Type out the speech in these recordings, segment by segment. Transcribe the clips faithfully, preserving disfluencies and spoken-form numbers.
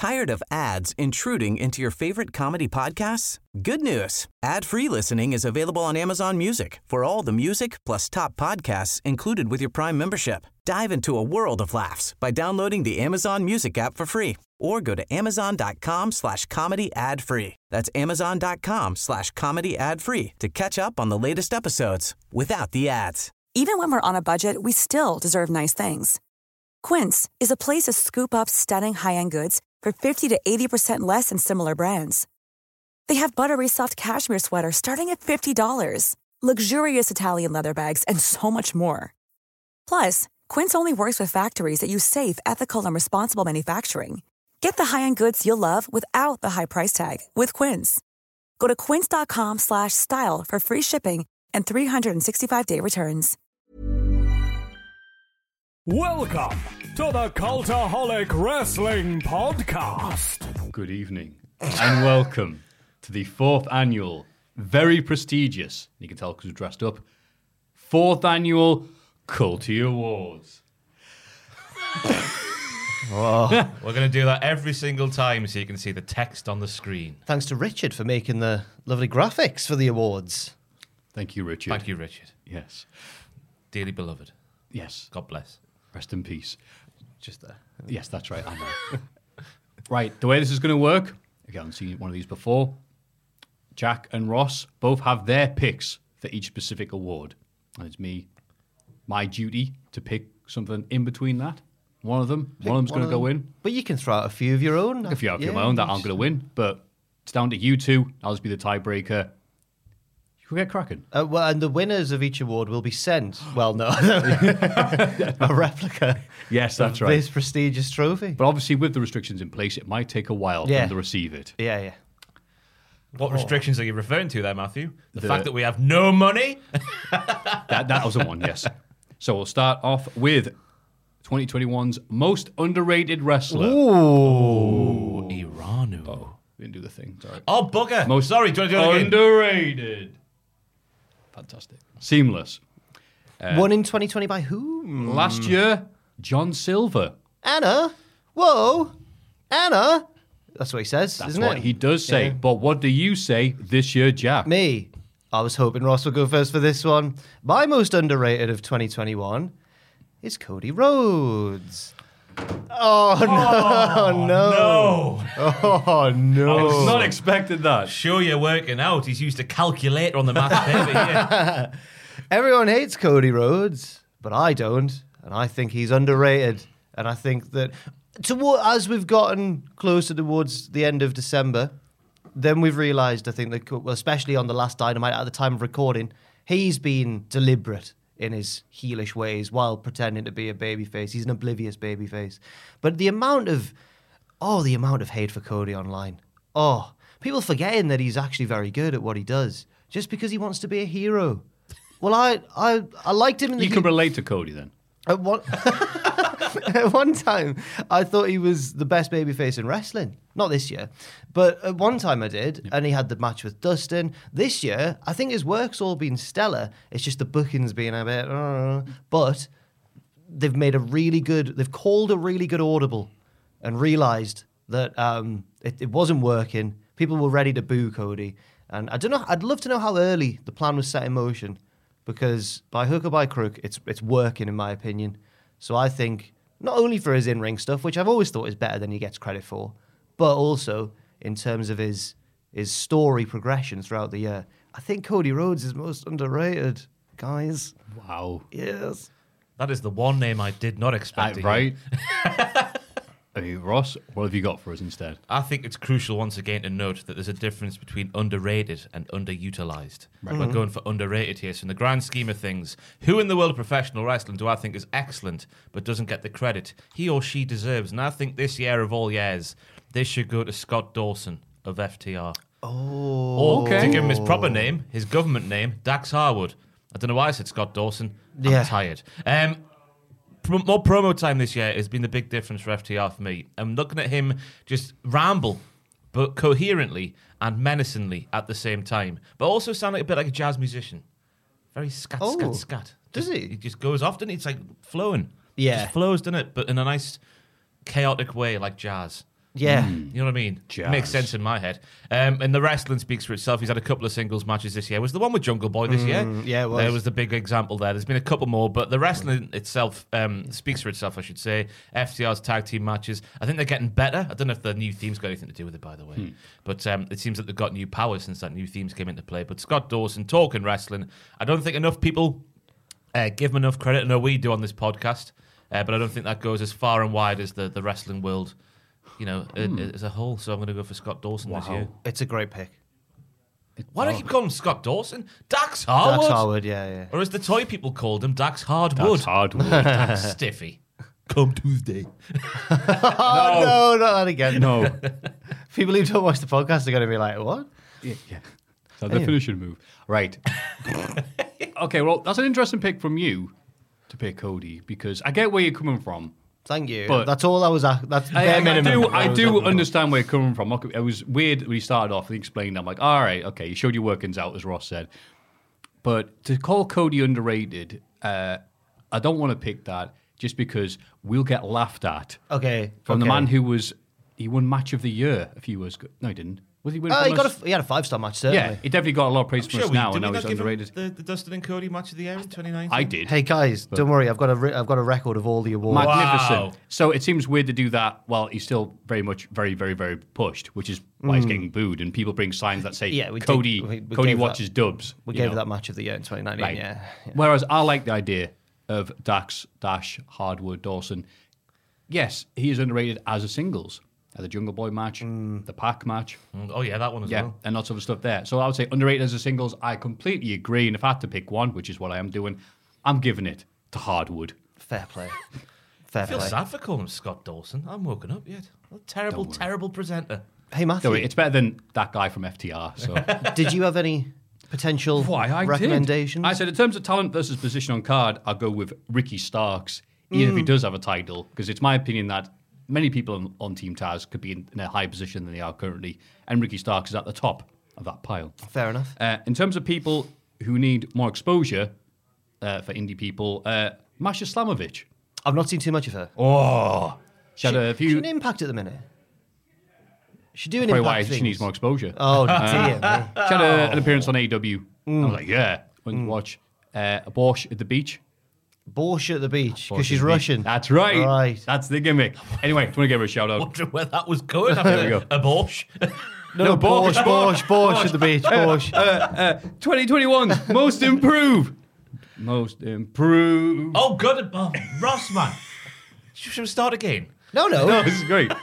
Tired of ads intruding into your favorite comedy podcasts? Good news. Ad-free listening is available on Amazon Music for all the music plus top podcasts included with your Prime membership. Dive into a world of laughs by downloading the Amazon Music app for free or go to amazon.com slash comedy ad free. That's amazon.com slash comedy ad free to catch up on the latest episodes without the ads. Even when we're on a budget, we still deserve nice things. Quince is a place to scoop up stunning high-end goods for fifty to eighty percent less than similar brands. They have buttery soft cashmere sweaters starting at fifty dollars, luxurious Italian leather bags, and so much more. Plus, Quince only works with factories that use safe, ethical, and responsible manufacturing. Get the high-end goods you'll love without the high price tag with Quince. Go to quince.com slash style for free shipping and three sixty-five day returns. Welcome to the Cultaholic Wrestling Podcast. Good evening and welcome to the fourth annual, very prestigious, you can tell because we're dressed up, fourth annual Culty Awards. Oh, we're going to do that every single time so you can see the text on the screen. Thanks to Richard for making the lovely graphics for the awards. Thank you, Richard. Thank you, Richard. Yes. Dearly beloved. Yes. God bless. Rest in peace. Just there. Yes, that's right. I know. Right, the way this is going to work, again, I haven't seen one of these before. Jack and Ross both have their picks for each specific award. And it's me, my duty to pick something in between that. One of them, Pick one of them's going to go them. in. But you can throw out a few of your own. If you have yeah, your own, that aren't going to win. But it's down to you two. I'll just be the tiebreaker. You get cracking. Uh, well, and the winners of each award will be sent. Well, no, a replica. Yes, that's of right. This prestigious trophy. But obviously, with the restrictions in place, it might take a while for Yeah. them to receive it. Yeah, yeah. What restrictions are you referring to there, Matthew? The, The- fact that we have no money? That that was the one, yes. So we'll start off with twenty twenty-one's most underrated wrestler. Ooh, Iranu. Oh, we didn't do the thing. Sorry. Oh, bugger. Most Sorry, do you want to do it again? underrated. Fantastic. Seamless. Won in twenty twenty by who? Last year, John Silver. Anna? Whoa. Anna? That's what he says, That's isn't what it? he does say. Yeah. But what do you say this year, Jack? Me. I was hoping Ross would go first for this one. My most underrated of twenty twenty-one is Cody Rhodes. Oh, no, no. No. Oh, no. I was not expecting that. Sure you're working out. He's used a calculator on the math paper here. Everyone hates Cody Rhodes, but I don't. And I think he's underrated. And I think that to, as we've gotten closer towards the end of December, then we've realised, I think, that, well, especially on the last Dynamite at the time of recording, he's been deliberate in his heelish ways while pretending to be a babyface. He's an oblivious babyface. But the amount of, oh, the amount of hate for Cody online. Oh, people forgetting that he's actually very good at what he does just because he wants to be a hero. Well, I I, I liked him in the... You can relate to Cody then. At one, at one time, I thought he was the best babyface in wrestling. Not this year. But at one time I did, and he had the match with Dustin. This year, I think his work's all been stellar. It's just the booking's been a bit... Uh, but they've made a really good... They've called a really good audible and realised that um, it, it wasn't working. People were ready to boo Cody. And I don't know... I'd love to know how early the plan was set in motion. Because by hook or by crook, it's it's working, in my opinion. So I think, not only for his in-ring stuff, which I've always thought is better than he gets credit for, but also in terms of his his story progression throughout the year. I think Cody Rhodes is most underrated, guys. Wow. Yes. That is the one name I did not expect. Uh, to hear. right? I mean, Ross, what have you got for us instead? I think it's crucial once again to note that there's a difference between underrated and underutilized. Right. We're going for underrated here. So in the grand scheme of things, who in the world of professional wrestling do I think is excellent but doesn't get the credit he or she deserves? And I think this year of all years, this should go to Scott Dawson of F T R. Oh. Or Okay. to give him his proper name, his government name, Dax Harwood. I don't know why I said Scott Dawson. I'm Yeah. tired. Um, Pro- more promo time this year has been the big difference for F T R for me. I'm looking at him just ramble, but coherently and menacingly at the same time, but also sound like a bit like a jazz musician. Very scat, Oh, scat, scat. does Just- he? He just goes off, doesn't he? It's like flowing. Yeah. Just flows, doesn't it? But in a nice, chaotic way, like jazz. Yeah. You know what I mean? Jazz. Makes sense in my head. Um, and the wrestling speaks for itself. He's had a couple of singles matches this year. Was the one with Jungle Boy this year? yeah, it was. There was the big example there. There's been a couple more, but the wrestling itself um, speaks for itself, I should say. F T R's tag team matches. I think they're getting better. I don't know if the new theme's got anything to do with it, by the way. Hmm. But um, it seems that they've got new powers since that new themes came into play. But Scott Dawson, talking wrestling. I don't think enough people uh, give him enough credit. I know we do on this podcast. Uh, but I don't think that goes as far and wide as the, the wrestling world, you know, hmm. as a whole. So I'm going to go for Scott Dawson wow. this year. It's a great pick. Why do I keep calling him Scott Dawson? Dax Harwood? Dax Harwood, yeah, yeah. Or as the toy people called him, Dax Hardwood. Dax Hardwood. Dax Stiffy. Come Tuesday. oh, no, not that again. No. People who don't watch the podcast are going to be like, what? Yeah, yeah. So the finishing move. Right. Okay, well, that's an interesting pick from you to pick Cody, because I get where you're coming from. Thank you. But that's all I was at. That's I, bare I, minimum. I do, I do understand where you're coming from. It was weird when he started off, he explained, I'm like, all right, okay, you showed your workings out, as Ross said. But to call Cody underrated, uh, I don't want to pick that just because we'll get laughed at. Okay. From okay. the man who was, he won Match of the Year a few years ago. No, he didn't. Was he winning? Uh, from he, got us? a, he had a five-star match, certainly. Yeah, he definitely got a lot of praise I'm from sure us we, now, did and we now not he's give him underrated. The, the Dustin and Cody match of the year in twenty nineteen? I did. Hey guys, don't worry. I've got a re- I've got a record of all the awards. Magnificent. Wow. So it seems weird to do that while he's still very much, very, very, very pushed, which is why he's getting booed. And people bring signs that say, Yeah, we did- Cody, we- we Cody gave watches that- dubs. We you gave know? that match of the year in twenty nineteen. Right. Yeah. yeah. Whereas I like the idea of Dax Dash Hardwood Dawson. Yes, he is underrated as a singles. The Jungle Boy match, the Pac match. Mm, Oh, yeah, that one as Yeah, well. and lots of stuff there. So I would say underrated as a singles. I completely agree. And if I had to pick one, which is what I am doing, I'm giving it to Hardwood. Fair play. Fair I feel play. sad for calling him Scott Dawson. I'm woken up yet. A terrible, terrible presenter. Hey Matthew, Don't worry, it's better than that guy from F T R. So did you have any potential Why, I recommendations? Did. I said, in terms of talent versus position on card, I'll go with Ricky Starks, even if he does have a title, because it's my opinion that many people on, on Team Taz could be in, in a higher position than they are currently, and Ricky Starks is at the top of that pile. Fair enough. Uh, in terms of people who need more exposure uh, for indie people, uh, Masha Slamovich. I've not seen too much of her. Oh, she had a She's few. an Impact at the minute. She's doing Probably Impact why things. she needs more exposure. Oh dear me. She had a, an appearance on A E W. I was like, yeah, went to watch uh, a Borscht at the beach. Borscht at the beach Borscht because she's at the beach. Russian. That's right. Right. That's the gimmick. Anyway, do you want to give her a shout out? Wondering where that was going There we after go. a Bosch. No, no, Borscht, Borscht, Borscht at the beach. Borscht. Uh, twenty twenty-one, most improved. Most improved. Oh, good. Oh, Ross, man. Should we start again? No, no. No, this is great.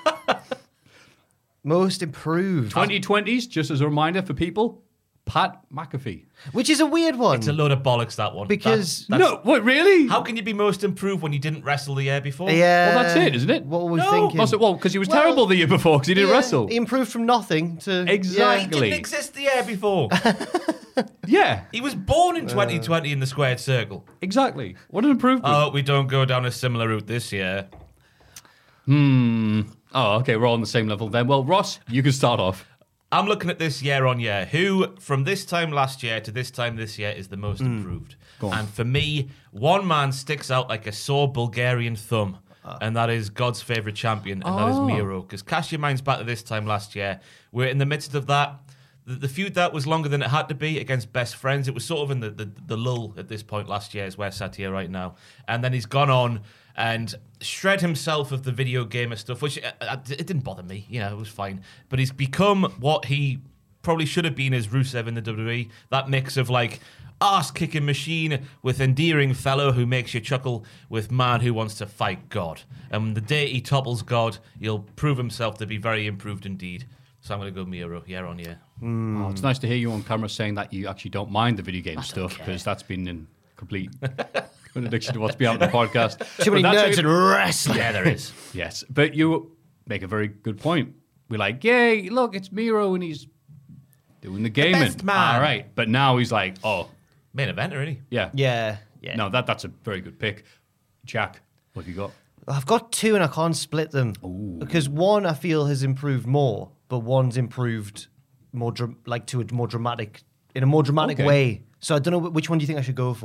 Most improved. twenty twenties, just as a reminder for people, Pat McAfee. Which is a weird one. It's a load of bollocks, that one. Because- That's- that's- No, what, really? How can you be most improved when you didn't wrestle the year before? Yeah. Well, that's it, isn't it? What were we No. thinking? Must it, well, because he was Well, terrible the year before because he didn't Yeah, wrestle. He improved from nothing to He Exactly. didn't exist the year before. Yeah, He was born in twenty twenty in the squared circle. exactly. What an improvement. Oh, we don't go down a similar route this year. Hmm. Oh, okay, we're all on the same level then. Well, Ross, you can start off. I'm looking at this year on year. Who, from this time last year to this time this year, is the most improved? Go on. And for me, one man sticks out like a sore Bulgarian thumb, and that is God's favourite champion, and that is Oh. Miro. Because cast your minds back to this time last year. We're in the midst of that. The, the feud that was longer than it had to be against Best Friends. It was sort of in the, the, the lull at this point last year, as we're sat here right now. And then he's gone on and shred himself of the video gamer stuff, which uh, uh, it didn't bother me. You know, it was fine. But he's become what he probably should have been as Rusev in the W W E. That mix of like arse-kicking machine with endearing fellow who makes you chuckle with man who wants to fight God. And the day he topples God, he'll prove himself to be very improved indeed. So I'm going to go Miro year on year. Oh, it's nice to hear you on camera saying that you actually don't mind the video game stuff because that's been in complete contradiction to what's beyond the podcast. Too many But that's nerds a- in wrestling. Yeah, there is. Yes, but you make a very good point. We're like, yay, look, it's Miro and he's doing the gaming. best man. All right, but now he's like, oh, Main eventer, isn't he? yeah. Yeah, yeah. No, that that's a very good pick. Jack, what have you got? I've got two and I can't split them because one I feel has improved more, but one's improved more, dra- like to a more dramatic, in a more dramatic Okay. way. So I don't know wh- which one do you think I should go for.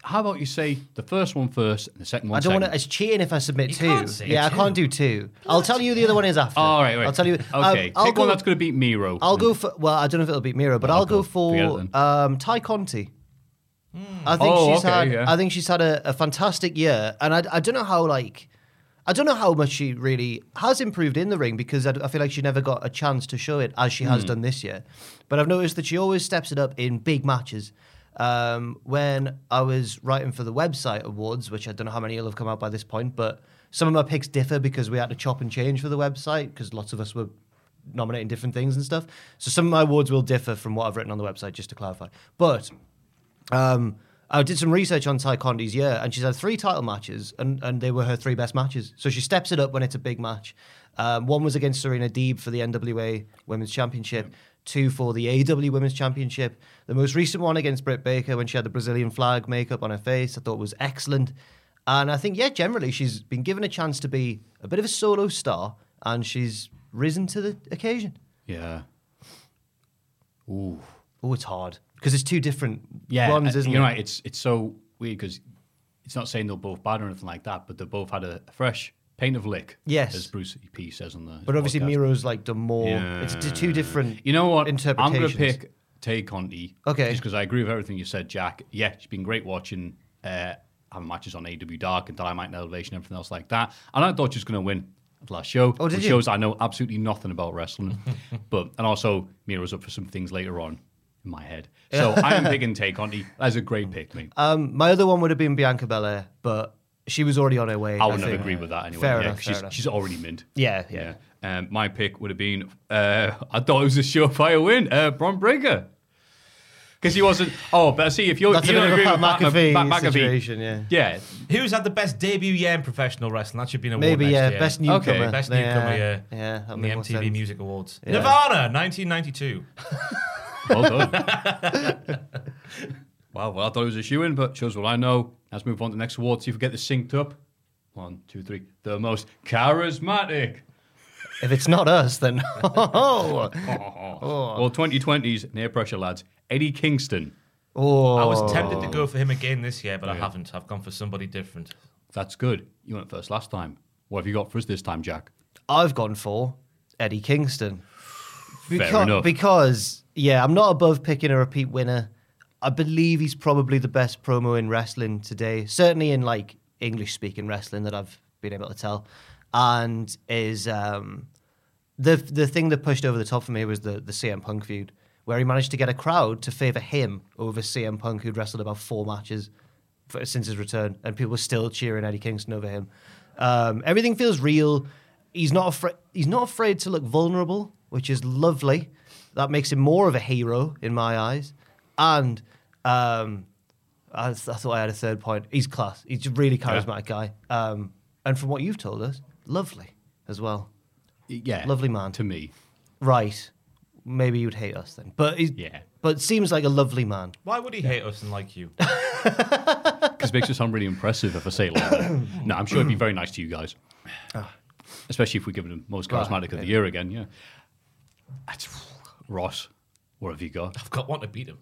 how about you say the first one first and the second one I don't second? want to. It's cheating if I submit You two. can't say yeah, two. I can't do two. I'll tell you the other one is after. All right, right. I'll tell you. Okay, um, I'll pick go, one that's going to beat Miro. I'll go for. Well, I don't know if it'll beat Miro, but I'll I'll go go. Forget for it um, Ty Conti. I think Oh, she's okay, had. yeah. I think she's had a, a fantastic year, and I, I don't know how like. I don't know how much she really has improved in the ring because I, I feel like she never got a chance to show it as she has done this year. But I've noticed that she always steps it up in big matches. Um, when I was writing for the website awards, which I don't know how many will have come out by this point, but some of my picks differ because we had to chop and change for the website because lots of us were nominating different things and stuff. So some of my awards will differ from what I've written on the website, just to clarify. But um, I did some research on Ty Conti's year, and she's had three title matches, and, and they were her three best matches. So she steps it up when it's a big match. Um, one was against Serena Deeb for the N W A Women's Championship, two for the A E W Women's Championship. The most recent one against Britt Baker when she had the Brazilian flag makeup on her face, I thought was excellent. And I think, yeah, generally she's been given a chance to be a bit of a solo star, and she's risen to the occasion. Yeah. Ooh. Oh, it's hard because it's two different Yeah, runs, uh, isn't you're it? right. It's it's so weird because it's not saying they're both bad or anything like that, but they both had a, a fresh paint of lick. Yes. as Bruce P says on the. But obviously, podcast. Miro's like done more. Yeah. It's t- two different. You know what? I'm interpretations. going to pick Tay Conti. Okay. Just because I agree with everything you said, Jack. Yeah, it's been great watching uh, having matches on A E W Dark and Dynamite and Elevation and everything else like that. And I thought she was going to win at the last show. Oh, did which you? shows I know absolutely nothing about wrestling. but and also Miro's up for some things later on in my head. So I am picking Tay Conti. That's a great pick, mate. Um, my other one would have been Bianca Belair, but she was already on her way. I would never think. agree with that anyway. Fair yeah, enough. 'cause Fair she's, enough. she's already mint. Yeah, yeah. Yeah. Um, my pick would have been, uh, I thought it was a surefire win, uh, Bron Breakker. Because he wasn't, oh, but see, if you're, That's you a don't bit agree of a with Pat McAfee Pat McAfee, situation, yeah. Yeah. Who's had the best debut year in professional wrestling? That should be an award Maybe, next yeah. year. Best newcomer. Okay, Best Yeah, newcomer, yeah. Yeah. that in the makes more M T V sense. Music Awards. Yeah. Nirvana, nineteen ninety-two. Well done. Wow, well, I thought it was a shoe-in, but shows what I know. Let's move on to the next award, see if we get this synced up. One, two, three. The most charismatic. If it's not us, then. Oh. Well, twenty twenties, near pressure, lads. Eddie Kingston. oh. I was tempted to go for him again this year, but I haven't. I've gone for somebody different. That's good. You went first last time. What have you got for us this time, Jack? I've gone for Eddie Kingston. Fair enough. Because, yeah, I'm not above picking a repeat winner. I believe he's probably the best promo in wrestling today, certainly in like English-speaking wrestling that I've been able to tell. And is um, the the thing that pushed over the top for me was the the C M Punk feud, where he managed to get a crowd to favour him over C M Punk, who'd wrestled about four matches for, since his return, and people were still cheering Eddie Kingston over him. Um, everything feels real. He's not afraid. He's not afraid to look vulnerable, which is lovely. That makes him more of a hero in my eyes. And um, I, th- I thought I had a third point. He's class. He's a really charismatic guy. Um, and from what you've told us, lovely as well. Yeah. Lovely man. To me. Right. Maybe you'd hate us then. But he's, Yeah. But seems like a lovely man. Why would he hate us and like you? Because it makes us sound really impressive if I say it like that. No, I'm sure he'd be very nice to you guys. Especially if we give him most charismatic Right, of the yeah. year again, yeah. That's, Ross, what have you got? I've got one to beat him.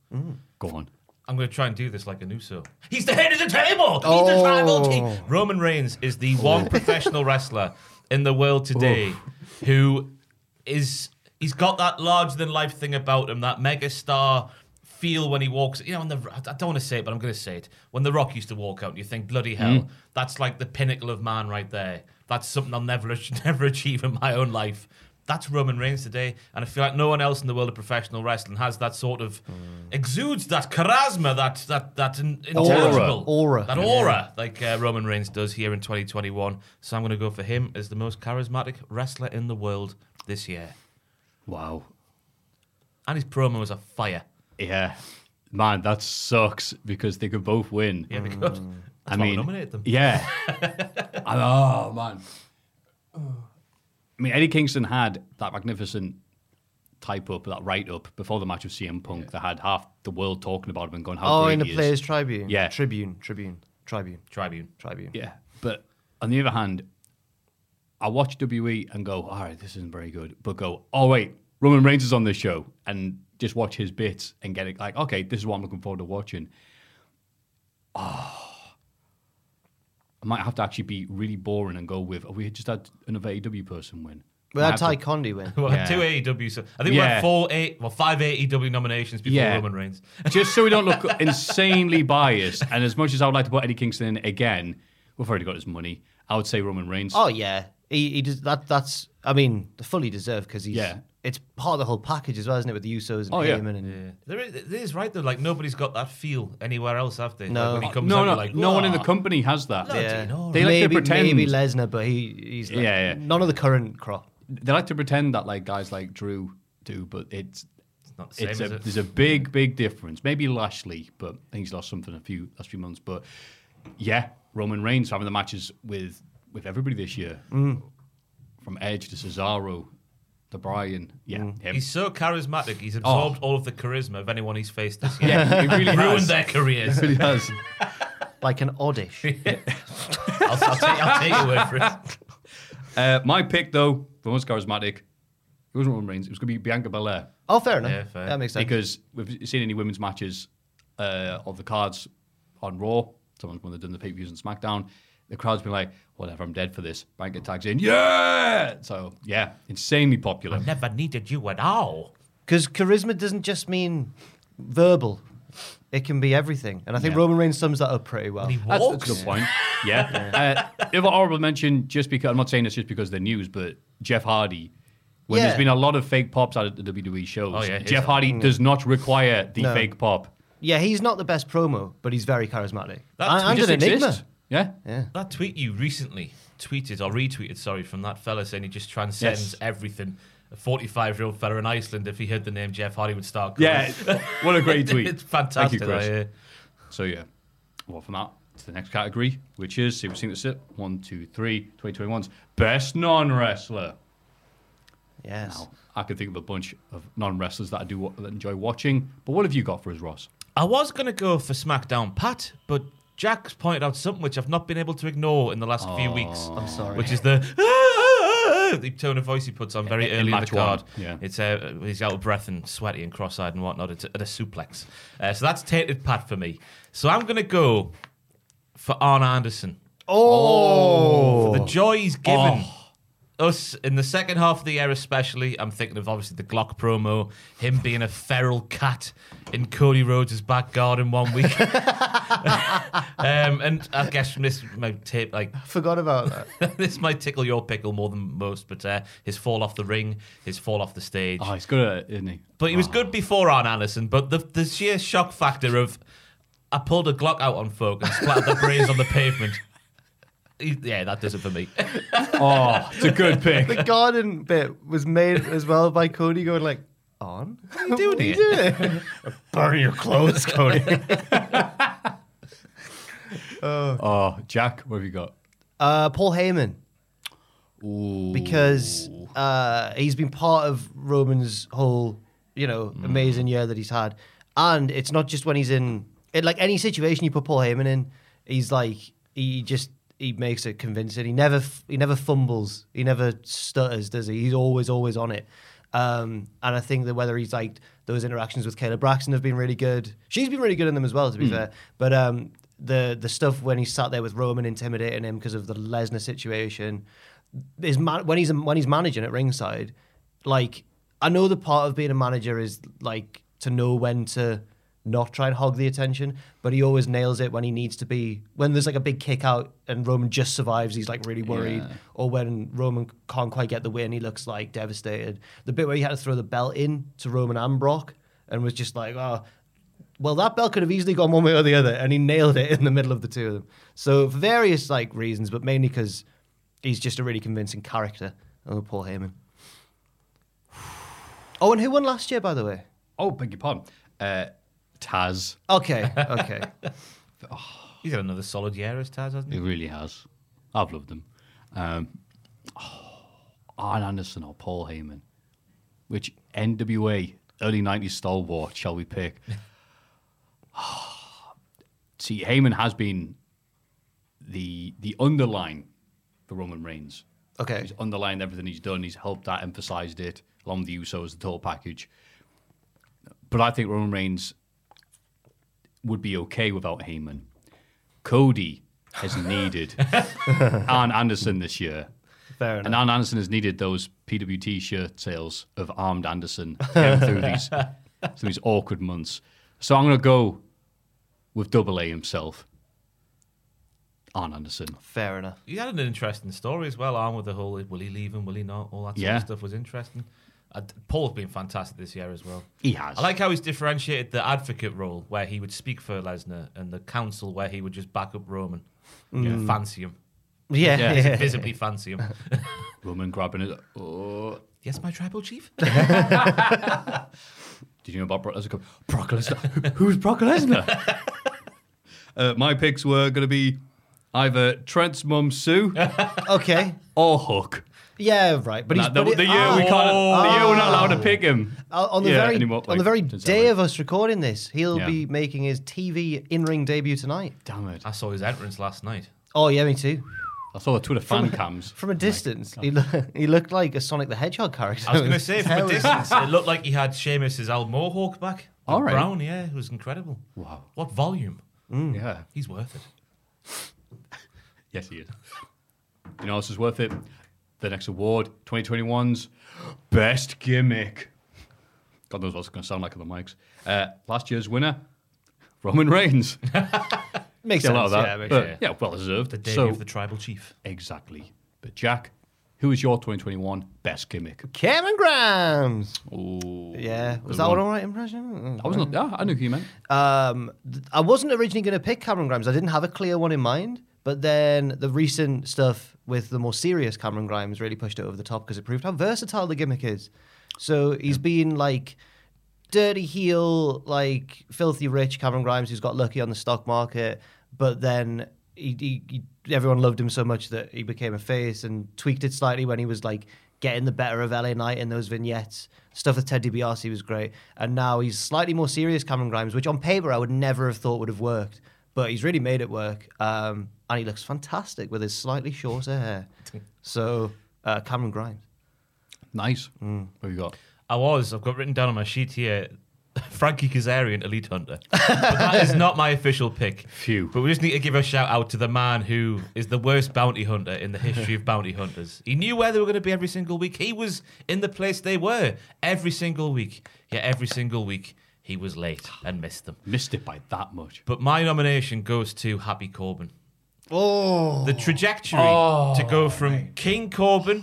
Go on. I'm going to try and do this like a Nuso. He's the head of the table. He's the tribal king. Roman Reigns is the one professional wrestler in the world today who is he's got that larger than life thing about him, that mega star feel when he walks. You know, when the I don't want to say it, but I'm going to say it. When The Rock used to walk out, and you think, bloody hell, that's like the pinnacle of man right there. That's something I'll never never achieve in my own life. That's Roman Reigns today, and I feel like no one else in the world of professional wrestling has that sort of exudes that charisma, that that that in, intangible Aura. that aura, like uh, Roman Reigns does here in twenty twenty-one. So I'm going to go for him as the most charismatic wrestler in the world this year, Wow. and his promo is a fire. Yeah. Man, that sucks because they could both win. Yeah, because I that's why we mean, nominate them. yeah. And, oh, man. I mean, Eddie Kingston had that magnificent type up, that write up before the match with C M Punk yeah. that had half the world talking about him and going, how Oh, great in the he Players is. Tribune. Yeah. Tribune. Tribune. Tribune. Tribune. Tribune. Yeah. But on the other hand, I watch W W E and go, all right, this isn't very good. But go, oh, wait, Roman Reigns is on this show. And just watch his bits and get it like, okay, this is what I'm looking forward to watching. I might have to actually be really boring and go with, oh, we just had another A E W person win. We had Ty Conde win. Well, Yeah. two A E W. So I think we Yeah. had four, eight, well, five A E W nominations before Yeah. Roman Reigns. Just so we don't look insanely biased. And as much as I would like to put Eddie Kingston in again, we've already got his money. I would say Roman Reigns. Oh yeah, he, he does that. That's I mean, fully deserved because he's. Yeah. It's part of the whole package as well, isn't it? With the Usos and Oh, yeah. Heyman and Yeah. There is, it is right though. Like nobody's got that feel anywhere else, have they? No. Like, when he comes no, out, no, you're like, no one in the "Whoa." company has that. Bloody Yeah. no. They like maybe, to pretend. maybe Lesnar, but he he's like, Yeah, yeah. none of the current crop. They like to pretend that like guys like Drew do, but it's It's not the same, it's is a, it? there's a big, big difference. Maybe Lashley, but I think he's lost something a few last few months. But yeah, Roman Reigns having the matches with with everybody this year, Mm. from Edge to Cesaro to Bryan. Yeah, Mm. him. He's so charismatic. He's absorbed all of the charisma of anyone he's faced this year. yeah, he really Ruined has. their careers. He really has. Like an oddish. I'll, I'll, take, I'll take your word for it. Uh, my pick though, the most charismatic, it wasn't Roman Reigns. It was going to be Bianca Belair. Oh, fair enough. Yeah, fair. That makes sense. Because we've seen any women's matches uh, of the cards on Raw, someone when they've done the pay-per-views on SmackDown, the crowd's been like, whatever, I'm dead for this. Bianca tags in, yeah! So, yeah, insanely popular. Never needed you at all. Because charisma doesn't just mean verbal; it can be everything. And I think Yeah. Roman Reigns sums that up pretty well. He That's, that's walks. a good point. Yeah. uh, the other honorable mention, just because, I'm not saying this just because of the news, but Jeff Hardy. When Yeah. there's been a lot of fake pops out of the W W E shows, Oh, yeah, his- Jeff Hardy does not require the No. fake pop. Yeah, he's not the best promo, but he's very charismatic. That And- tweet and Just an enigma. exists. Yeah. Yeah. That tweet you recently tweeted or retweeted, sorry, from that fella saying he just transcends Yes. everything. A forty-five-year-old fella in Iceland, if he heard the name Jeff Hardy, would start crying. Yeah. What a great tweet. It's fantastic. Thank you, Chris. I, uh, So yeah, well from that to the next category, which is, see, we've seen this it, one, two, three, twenty twenty-one's best non-wrestler. Yes. Now, I could think of a bunch of non-wrestlers that I do wa- that enjoy watching, but what have you got for us, Ross? I was going to go for SmackDown Pat, but Jack's pointed out something which I've not been able to ignore in the last few weeks. I'm sorry. Which is the the tone of voice he puts on very In early in the match one, card. yeah. It's uh, he's out of breath and sweaty and cross-eyed and whatnot. It's at a suplex. Uh, so that's tainted Pat for me. So I'm going to go for Arn Anderson. Oh. For the joy he's given us in the second half of the year, especially. I'm thinking of obviously the Glock promo, him being a feral cat in Cody Rhodes' back garden one week. um, and I guess from this might tape like Forgot about that. this might tickle your pickle more than most, but uh, his fall off the ring, his fall off the stage. Oh, he's good at it, isn't he? But he was good before Arn Anderson. But the the sheer shock factor of I pulled a Glock out on folk and splattered the brains on the pavement. He- Yeah, that does it for me. Oh, it's a good pick. The garden bit was made as well by Cody going like, on? What are you doing here? Burn your clothes, Cody. Oh, Jack, what have you got? uh, Paul Heyman. Ooh. Because uh, he's been part of Roman's whole, you know, amazing year that he's had. And it's not just when he's in, it, like any situation you put Paul Heyman in, he's like, he just, he makes it convincing. He never, f- he never fumbles. He never stutters, does he? He's always, always on it. Um, and I think that whether he's like, those interactions with Kayla Braxton have been really good. She's been really good in them as well, to be fair. But um, the the stuff when he sat there with Roman intimidating him because of the Lesnar situation, is man- when he's when he's managing at ringside, like I know the part of being a manager is like to know when to not try and hog the attention, but he always nails it when he needs to be. When there's like a big kick out and Roman just survives, he's like really worried. Yeah. Or when Roman can't quite get the win, he looks like devastated. The bit where he had to throw the belt in to Roman and Brock and was just like, oh, well, that belt could have easily gone one way or the other, and he nailed it in the middle of the two of them. So for various like reasons, but mainly because he's just a really convincing character. Oh, Paul Heyman. Oh, and who won last year, by the way? Oh, beg your pardon. Uh, Taz. Okay, okay. He's had another solid year as Taz, hasn't He he? really has. I've loved him. Um, oh, Arn Anderson or Paul Heyman. Which N W A, early nineties stalwart, shall we pick? See, Heyman has been the the underline for Roman Reigns. Okay. He's underlined everything he's done. He's helped that, emphasized it, along with the Usos, the total package. But I think Roman Reigns would be okay without Heyman. Cody has needed Arn Anderson this year. Fair enough. And Arn Anderson has needed those P W T shirt sales of Armed Anderson to get him through these, through these awkward months. So I'm going to go with Double A himself, Arn Anderson. Fair enough. He had an interesting story as well, Arn, with the whole will he leave him, will he not? All that sort Yeah. of stuff was interesting. Uh, Paul's been fantastic this year as well. He has. I like how he's differentiated the advocate role, where he would speak for Lesnar, and the counsel, where he would just back up Roman. Yeah, fancy him. Yeah. Yeah. yeah. Visibly fancy him. Roman grabbing it. Oh. Yes, my tribal chief? Did you know about Brock Lesnar? Brock Lesnar? Who's Brock Lesnar? uh, my picks were going to be either Trent's mum Sue Okay. or Hook. Yeah, right. But he's Nah, the, but it- the year we ah, can't, the year we're not allowed to pick him. Uh, on the Yeah, very anymore, on like, the very since day then. of us recording this, he'll Yeah. be making his T V in-ring debut tonight. Damn it. I saw his entrance last night. Oh yeah, me too. I saw the Twitter fan cams. From a distance, he lo- he looked like a Sonic the Hedgehog character. I was going to say, from a Hell, distance, it looked like he had Sheamus's Al Mohawk back. The All right. Brown, yeah, it was incredible. Wow. What volume? Yeah. He's worth it. Yes, he is. You know, this is worth it. The next award, twenty twenty-one's Best Gimmick. God knows what it's going to sound like on the mics. Uh, last year's winner, Roman Reigns. Makes See a sense. lot of that. Yeah, makes but, sense. yeah, well deserved. The debut So, of the tribal chief. exactly. But Jack, who is your twenty twenty-one Best Gimmick? Cameron Grimes. Oh, Yeah, was good that one. an all right impression? I wasn't. Yeah, I knew who you meant. Um, th- I wasn't originally going to pick Cameron Grimes. I didn't have a clear one in mind. But then the recent stuff with the more serious Cameron Grimes really pushed it over the top because it proved how versatile the gimmick is. So he's been like dirty heel, like filthy rich Cameron Grimes who's got lucky on the stock market, but then he, he, he, everyone loved him so much that he became a face and tweaked it slightly when he was like getting the better of L A Knight in those vignettes. Stuff with Ted DiBiase was great. And now he's slightly more serious Cameron Grimes, which on paper I would never have thought would have worked. But he's really made it work. Um, and he looks fantastic with his slightly shorter hair. So, uh, Cameron Grimes. Nice. What have you got? I was. I've got written down on my sheet here, Frankie Kazarian, Elite Hunter. But that is not my official pick. Phew. But we just need to give a shout out to the man who is the worst bounty hunter in the history of bounty hunters. He knew where they were going to be every single week. He was in the place they were every single week. Yeah, every single week he was late and missed them. Missed it by that much. But my nomination goes to Happy Corbin. Oh. The trajectory to go from King Corbin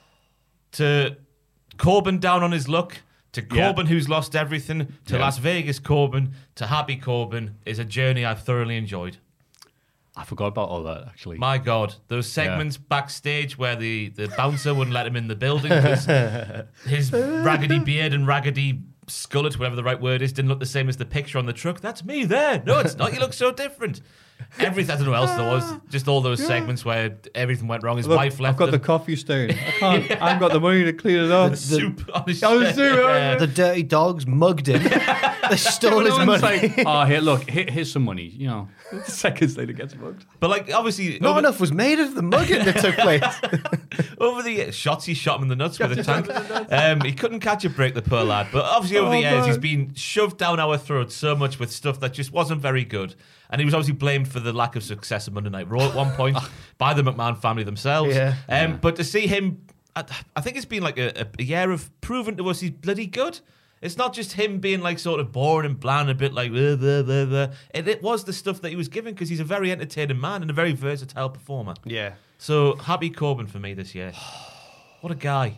to Corbin down on his luck to Corbin who's lost everything to Yeah. Las Vegas Corbin to Happy Corbin is a journey I've thoroughly enjoyed. I forgot about all that, actually. My God, those segments backstage where the, the bouncer wouldn't let him in the building because his raggedy beard and raggedy skullet, whatever the right word is, didn't look the same as the picture on the truck. That's me there. No, it's not. You look so different. Everything, I don't know what else there was. Just all those segments where everything went wrong. His Look, wife left I've got him. the coffee stain. I can't. I haven't got the money to clean it up. soup on his Oh, the shirt. soup, Yeah. The dirty dogs mugged him. They stole his Everyone's money. like, oh, here, look, here, here's some money. You know, seconds later gets mugged. But like, obviously, Not over, enough was made of the mugging that took place. over the years, shots he shot him in the nuts with a tank. Um, he couldn't catch a break, the poor lad. But obviously, over Oh, the years, man. he's been shoved down our throats so much with stuff that just wasn't very good. And he was obviously blamed for the lack of success of Monday Night Raw at one point by the McMahon family themselves. Yeah. Um, But to see him, I, I think it's been like a, a year of proving to us he's bloody good. It's not just him being like sort of boring and bland, a bit like blah, blah, blah, blah. It, it was the stuff that he was given because he's a very entertaining man and a very versatile performer. Yeah. So Happy Corbin for me this year. What a guy.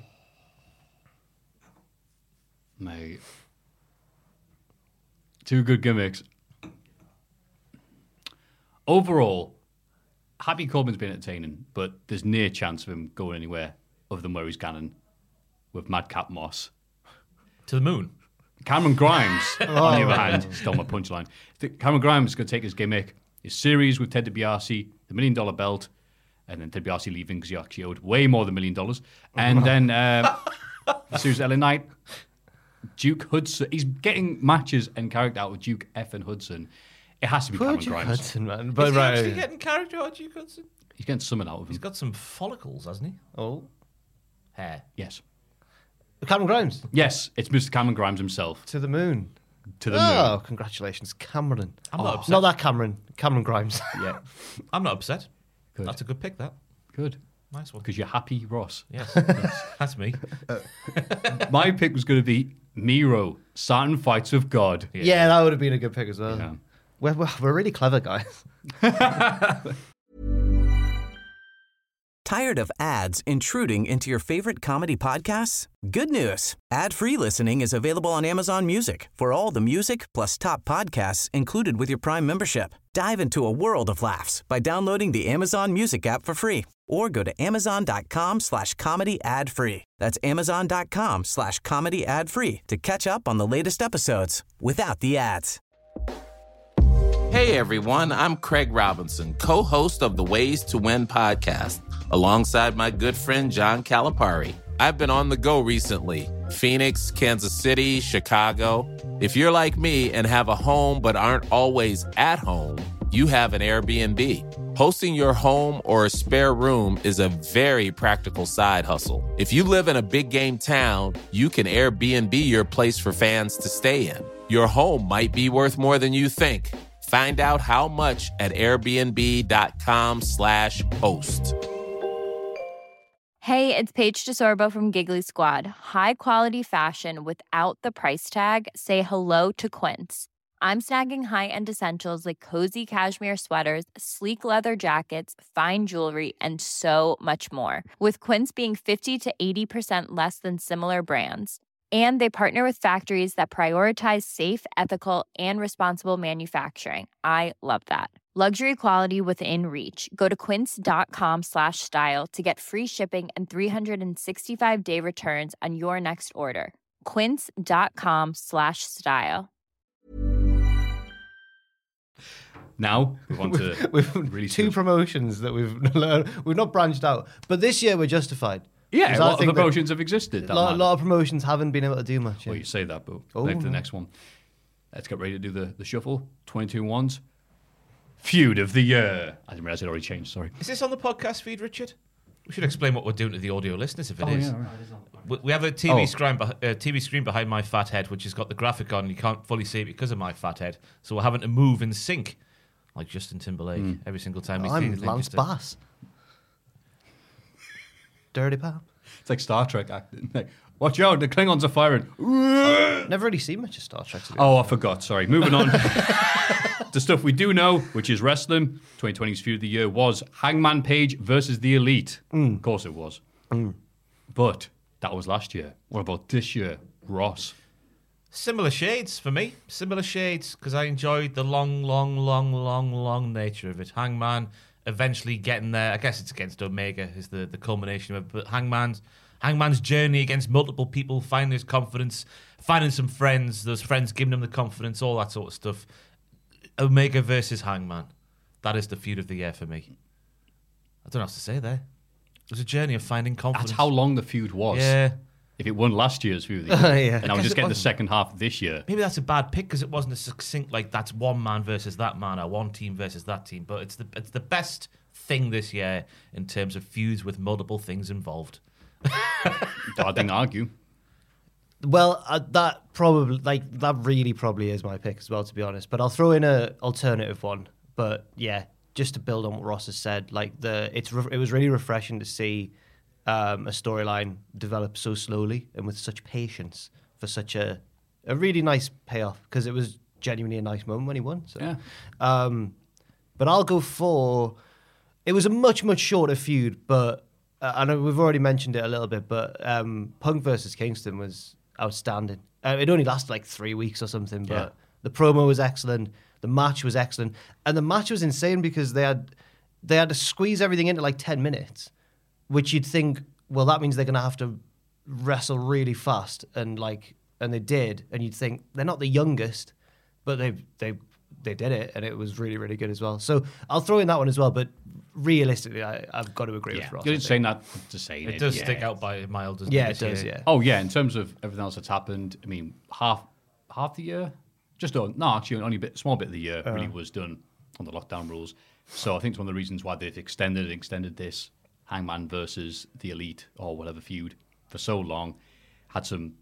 Mate. Two good gimmicks. Overall, Happy Corbin's been entertaining, but there's no chance of him going anywhere other than where he's going with Madcap Moss. To the moon. Cameron Grimes, on the other hand, stole my punchline. The- Cameron Grimes is going to take his gimmick, his series with Ted DiBiase, the million dollar belt, and then Ted DiBiase leaving because he actually owed way more than a million dollars. And then uh, the series with L A Knight, Duke Hudson. He's getting matches and character out with Duke F and Hudson. It has to be Poor Cameron Duke Grimes. Hudson, man. Is But he right. actually getting character out of Duke Hudson? He's getting something out of him. He's got some follicles, hasn't he? Oh. Hair. Yes. Cameron Grimes. Yes, it's Mister Cameron Grimes himself. To the moon. to the Oh, moon. congratulations, Cameron. I'm not upset. Not that Cameron. Cameron Grimes. Yeah, I'm not upset. Good. That's a good pick, that. good. Nice one. Because you're happy, Ross. Yes, that's me. My pick was going to be Miro, Saturn Fights of God. Yeah. that would have been a good pick as well. Yeah. We're, we're, we're really clever guys. Tired of ads intruding into your favorite comedy podcasts? Good news. Ad-free listening is available on Amazon Music for all the music plus top podcasts included with your Prime membership. Dive into a world of laughs by downloading the Amazon Music app for free or go to amazon.com slash comedy ad free. That's amazon.com slash comedy ad free to catch up on the latest episodes without the ads. Hey everyone, I'm Craig Robinson, co-host of the Ways to Win podcast, alongside my good friend John Calipari. I've been on the go recently. Phoenix, Kansas City, Chicago. If you're like me and have a home but aren't always at home, you have an Airbnb. Hosting your home or a spare room is a very practical side hustle. If you live in a big game town, you can Airbnb your place for fans to stay in. Your home might be worth more than you think. Find out how much at airbnb.com slash host. Hey, it's Paige DeSorbo from Giggly Squad. High quality fashion without the price tag. Say hello to Quince. I'm snagging high-end essentials like cozy cashmere sweaters, sleek leather jackets, fine jewelry, and so much more. With Quince being fifty to eighty percent less than similar brands. And they partner with factories that prioritize safe, ethical, and responsible manufacturing. I love that. Luxury quality within reach. Go to quince.com slash style to get free shipping and three sixty-five day returns on your next order. Quince.com slash style. Now we want to We've really two switch- promotions that we've learned. We've not branched out, but this year we're justified. Yeah, 'Cause a I lot of think that promotions have existed. A That lot, matter. lot of promotions haven't been able to do much. Yeah. Well, you say that, but Oh, wait for the no. next one. Let's get ready to do the, the shuffle. twenty-two ones. Feud of the year. I didn't realize it already changed, sorry. Is this on the podcast feed, Richard? We should explain what we're doing to the audio listeners if it Oh, is. yeah, right. We we have a T V, Oh. screen, beh- uh, T V screen behind my fat head, which has got the graphic on, and you can't fully see it because of my fat head. So we're having to move in sync, like Justin Timberlake, Hmm. every single time we see I'm anything. Lance just to- Bass. Dirty Pap. It's like Star Trek acting. Like, watch out, the Klingons are firing. Never really seen much of Star Trek. To be Oh, I forgot. Sorry. Moving on. The stuff we do know, which is wrestling. twenty twenty's Feud of the Year was Hangman Page versus The Elite. Of course it was. But that was last year. What about this year? Ross. Similar shades for me. Similar shades because I enjoyed the long, long, long, long, long nature of it. Hangman eventually getting there. I guess it's against Omega is the, the culmination of it. But Hangman's Hangman's journey against multiple people, finding his confidence, finding some friends, those friends giving him the confidence, all that sort of stuff. Omega versus Hangman. That is the feud of the year for me. I don't know what to say there. It was a journey of finding confidence. That's how long the feud was. Yeah. If it won last year's Feud of the Year. Yeah. And I was Because just it getting the wasn't. second half this year. Maybe that's a bad pick because it wasn't a succinct like that's one man versus that man or one team versus that team. But it's the it's the best thing this year in terms of feuds with multiple things involved. I didn't argue. Well, uh, that probably like that really probably is my pick as well, to be honest. But I'll throw in a alternative one. But yeah, just to build on what Ross has said, like the it's re- it was really refreshing to see um, a storyline develop so slowly and with such patience for such a a really nice payoff because it was genuinely a nice moment when he won. So. Yeah. Um, but I'll go for. It was a much much shorter feud, but uh, I know we've already mentioned it a little bit. But um, Punk versus Kingston was outstanding. Uh, it only lasted like three weeks or something, but Yeah. the promo was excellent. The match was excellent, and the match was insane because they had they had to squeeze everything into like ten minutes, which you'd think, well, that means they're gonna have to wrestle really fast, and like, and they did, and you'd think they're not the youngest, but they they they did it, and it was really really good as well. So I'll throw in that one as well, but realistically, I, I've got to agree Yeah. with Ross. You're I just think. saying that to say It does yeah. stick out by a mile, doesn't Yeah, it? it this does. year? Yeah. Oh yeah, in terms of everything else that's happened, I mean, half half the year, just on, no, actually, only a bit, small bit of the year really was done on the lockdown rules. So I think it's one of the reasons why they've extended and extended this Hangman versus the Elite or whatever feud for so long. Had some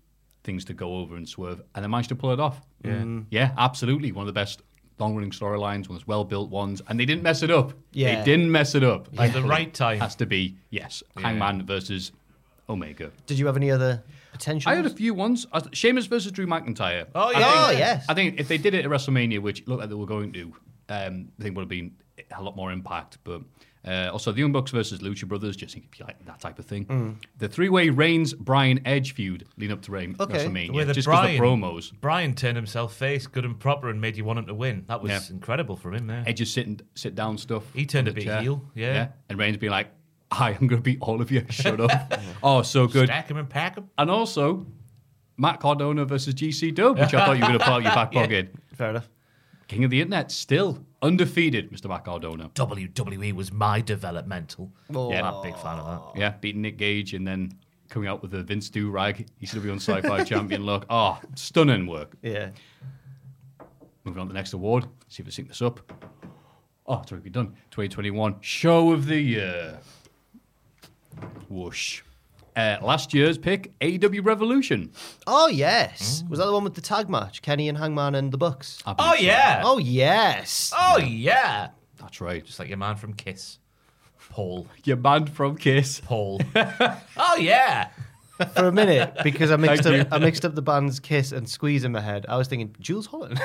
things to go over and swerve, and they managed to pull it off. Yeah. Yeah, absolutely. One of the best long-running storylines, one of the well-built ones, and they didn't mess it up. Yeah. They didn't mess it up. At the right time. Has to be, yes, Hangman versus Omega. Did you have any other potential? I had a few ones. Uh, Sheamus versus Drew McIntyre. Oh, I yeah. think- Oh, yes. I think if they did it at WrestleMania, which it looked like they were going to, um, I think would have been a lot more impact. But uh, also the Young Bucks versus Lucha Brothers, just think if you like that type of thing. Mm. The three-way Reigns Bryan Edge feud leading up to Reign Okay. WrestleMania, Where the just because the Bryan- promos. Brian turned himself face, good and proper, and made you want him to win. That was Yeah. incredible from him there. Edge's sitting sit down stuff. He turned on a the bit chair. heel, yeah. And Reigns being like, "Hi, I'm going to beat all of you. Shut up." Oh, so good. Stack him and pack him. And also, Matt Cardona versus G C Dub, which I thought you were going to pull out your back pocket. Fair enough. King of the Internet, still undefeated, Mister Matt Cardona. W W E was my developmental. Oh. Yeah, I'm a big fan of that. Yeah, beating Nick Gage and then coming out with the Vince do-rag. He's going to be on Sci-Fi Champion look. Oh, stunning work. Yeah. Moving on to the next award. See if we sync this up. Oh, it's already done. twenty twenty-one Show of the Year. Whoosh. Uh, last year's pick, A E W Revolution. Oh, yes. Was that the one with the tag match? Kenny and Hangman and the Bucks? I Oh, believe so. yeah. Oh, yes. Oh, yeah. That's right. Just like your man from Kiss. Paul. Your man from Kiss. Paul. Oh, yeah. For a minute, because I mixed Thank up I mixed up the bands Kiss and Squeeze in my head. I was thinking, Jules Holland.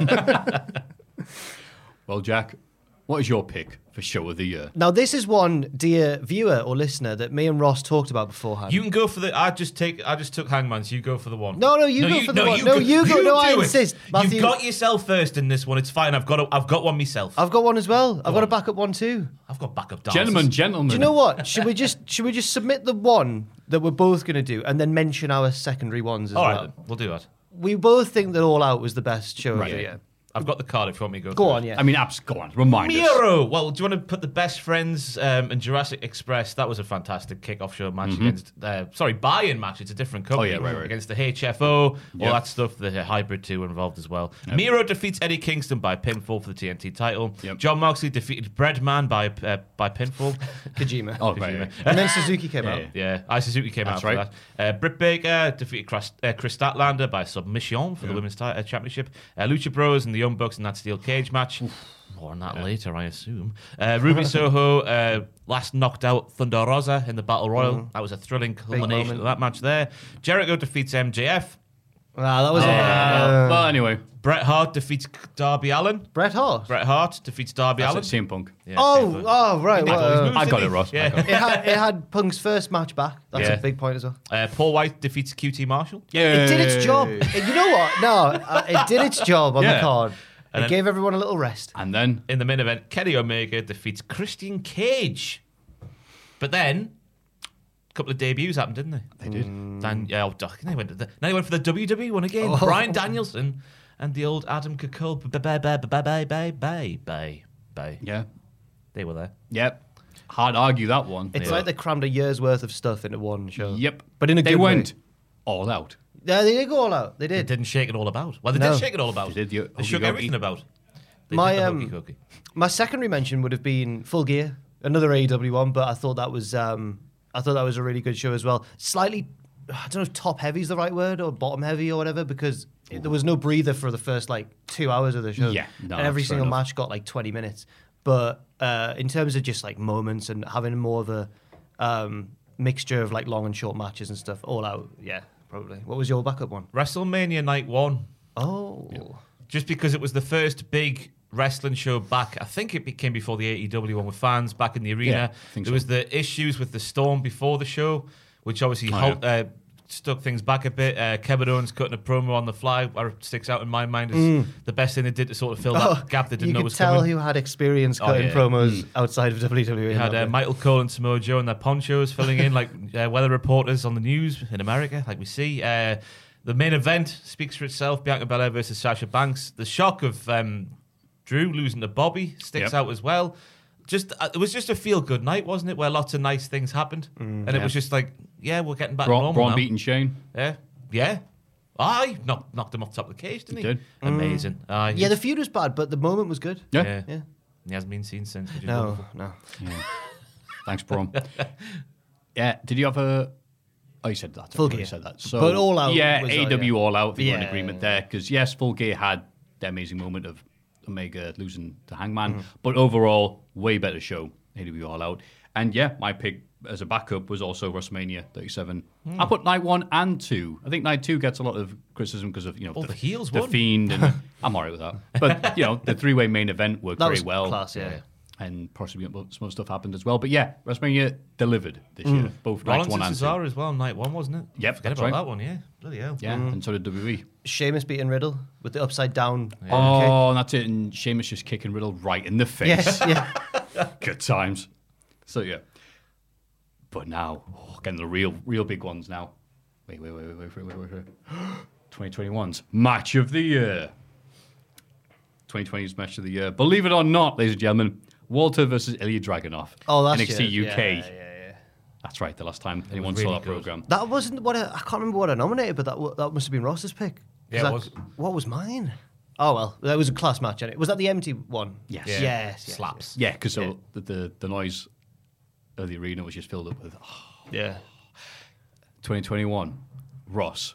Well, Jack, what is your pick for Show of the Year? Now, this is one, dear viewer or listener, that me and Ross talked about beforehand. You can go for the. I just take. I just took Hangman. So you go for the one. No, no, you go for the one. No, you go- no, I do it. insist. Matthew- You've got yourself first in this one. It's fine. I've got. A, I've got one myself. I've, I've got one as well. I've got a on. backup one too. got backup dances. Gentlemen, gentlemen. Do you know what? Should we just should we just submit the one that we're both going to do and then mention our secondary ones as All well? right, then. We'll do that. We both think that All Out was the best show Right. of the year. I've got the card if you want me to go. Go through on, it. yeah. I mean, abs- go on, remind us. Miro. Well, do you want to put the Best Friends um, and Jurassic Express? That was a fantastic kickoff show match against. Uh, sorry, buy-in match. It's a different company. Mm-hmm. Oh, yeah, right, right. Against the H F O, all Yep. that stuff. The Hybrid two were involved as well. Miro defeats Eddie Kingston by pinfall for the T N T title. Yep. John Moxley defeated Breadman by uh, by pinfall. Kojima. Oh, right, right. And then Suzuki came Yeah, out. yeah. Yeah, I Suzuki came That's out for right. that. Uh, Britt Baker defeated Chris, uh, Chris Statlander by submission for the women's ti- uh, championship. Uh, Lucha Bros and the Young Bucks in that steel cage match. More on that later, I assume. Uh, Ruby Soho uh, last knocked out Thunder Rosa in the Battle Royal. That was a thrilling culmination moment. of that match there. Jericho defeats M J F. Ah, that was Uh, uh, well, anyway, Bret Hart defeats Darby Allin. Bret Hart. Bret Hart defeats Darby that's Allin. it, C M Punk. Yeah, Oh, same oh, right. thing. well, uh, I got Didn't it, he? Ross. I Yeah. got it. it had it had Punk's first match back. That's Yeah. a big point as well. Uh, Paul White defeats Q T Marshall. It did its job. It- You know what? No, uh, it did its job on Yeah. the card. And It then- gave everyone a little rest. And then, In the main event, Kenny Omega defeats Christian Cage. But then, a couple of debuts happened, didn't they? They did. Dan, yeah, oh, duck. They went to the, now they went for the W W E one again. Bryan Danielson and the old Adam Cole. Bye bye bye bye bye bye bye bye bye. yeah, They were there. yep. Hard to argue that one. It's Yeah. like they crammed a year's worth of stuff into one show. Yep. But in a they good way. went all out. Yeah, they did go all out. They They did. didn't shake it all about. Well, they No. did shake it all about. They did the They shook hokey-cokey. everything about. They My, did the um, hokey-cokey. My secondary mention would have been Full Gear, another A E W one, but I thought that was um, I thought that was a really good show as well. Slightly, I don't know if top heavy is the right word or bottom heavy or whatever, because it, there was no breather for the first like two hours of the show. Yeah, no, and every that's fair single enough. match got like twenty minutes. But uh, in terms of just like moments and having more of a um, mixture of like long and short matches and stuff, all out, yeah, probably. What was your backup one? WrestleMania Night One. Oh, Just because it was the first big wrestling show back. I think it came before the A E W one with fans back in the arena. Yeah, I think there so. was the issues with the storm before the show, which obviously Oh, halt, yeah. uh, stuck things back a bit. Uh, Kevin Owens cutting a promo on the fly, or sticks out in my mind as the best thing they did to sort of fill that Oh, gap they didn't you know could was tell coming. who had experience Oh, cutting yeah. promos outside of W W E. We had uh, Michael Cole and Samoa Joe in their ponchos filling in like uh, weather reporters on the news in America, like we see. Uh, the main event speaks for itself. Bianca Belair versus Sasha Banks. The shock of um, Drew losing to Bobby sticks Yep. out as well. Just uh, it was just a feel-good night, wasn't it? Where lots of nice things happened, and it was just like, yeah, we're getting back to Braun, normal Braun now. beating Shane. Yeah, yeah. Aye, knocked, knocked him off the top of the cage, didn't he? He did. Amazing. Aye, Yeah, the feud was bad, but the moment was good. Yeah. yeah. Yeah. He hasn't been seen since. Which is No, wonderful. no. Thanks, Braun. Yeah. Did you have a Oh, you said that. Full You Gear. said that. So, But All Out Yeah, was, A uh, E W yeah. All Out. I think we're in Yeah, agreement yeah, there. Because, yes, Full Gear had the amazing moment of Omega losing to Hangman. Mm-hmm. But overall, way better show. A E W All Out. And, yeah, my pick as a backup was also WrestleMania thirty-seven. Hmm. I put night one and two. I think night two gets a lot of criticism because of, you know, All the heels the won. Fiend. And I'm all right with that. But, you know, the three-way main event worked That very was well. class, yeah. And possibly some other stuff happened as well. But yeah, WrestleMania delivered this Mm. year. Both nights Rollins one and and two. Cesaro as well, night one, wasn't it? Yep, Forget that's about right. that one, yeah. Bloody hell. Yeah, and so did W W E. Sheamus beating Riddle with the upside down. Oh, and that's it. And Sheamus just kicking Riddle right in the face. Yes, yeah. Good times. So yeah. But now, oh, getting the real, real big ones now. Wait, wait, wait, wait, wait, wait, wait, wait. twenty twenty-one's match of the year. twenty twenty's match of the year. Believe it or not, ladies and gentlemen, Walter versus Ilya Dragunov. Oh, that's N X T year's. U K. Yeah, yeah, yeah. That's right. The last time anyone really saw that good. program. That wasn't what I, I can't remember what I nominated, but that wa- that must have been Ross's pick. 'Cause Yeah, it that- was. What was mine? Oh well, that was a class match. And was that the empty one? Yes. Yeah. Yes. yes, Slaps. Yeah, because the, the the noise of the arena was just filled up with oh, Yeah. twenty twenty-one. Ross.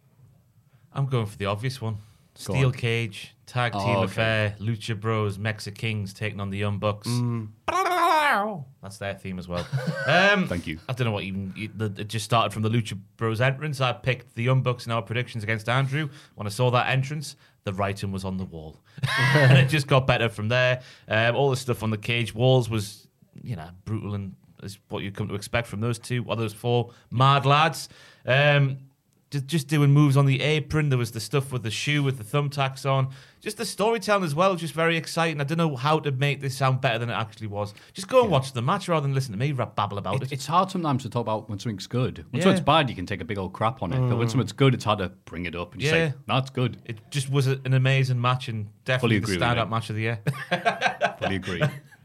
I'm going for the obvious one. Go Steel on. Cage, tag team Oh, okay. affair, Lucha Bros, Mexa Kings taking on the Young Bucks. Mm. That's their theme as well. Um, Thank you. I don't know what even you- the, it just started from the Lucha Bros entrance. I picked the Young Bucks in our predictions against Andrew. When I saw that entrance, the writing was on the wall, and it just got better from there. Um, all the stuff on the cage walls was, you know, brutal and is what you come to expect from those two. Well, those four mad lads. Um, just, just doing moves on the apron. There was the stuff with the shoe with the thumbtacks on. Just the storytelling as well, just very exciting. I don't know how to make this sound better than it actually was. Just go and watch the match rather than listen to me rap babble about It, it. it's hard sometimes to talk about when something's good. When Yeah. something's bad, you can take a big old crap on it. But when something's good, it's hard to bring it up and just Yeah. say, no, it's good. It just was a- an amazing match and definitely the agree with standout you. match of the year. Fully agree.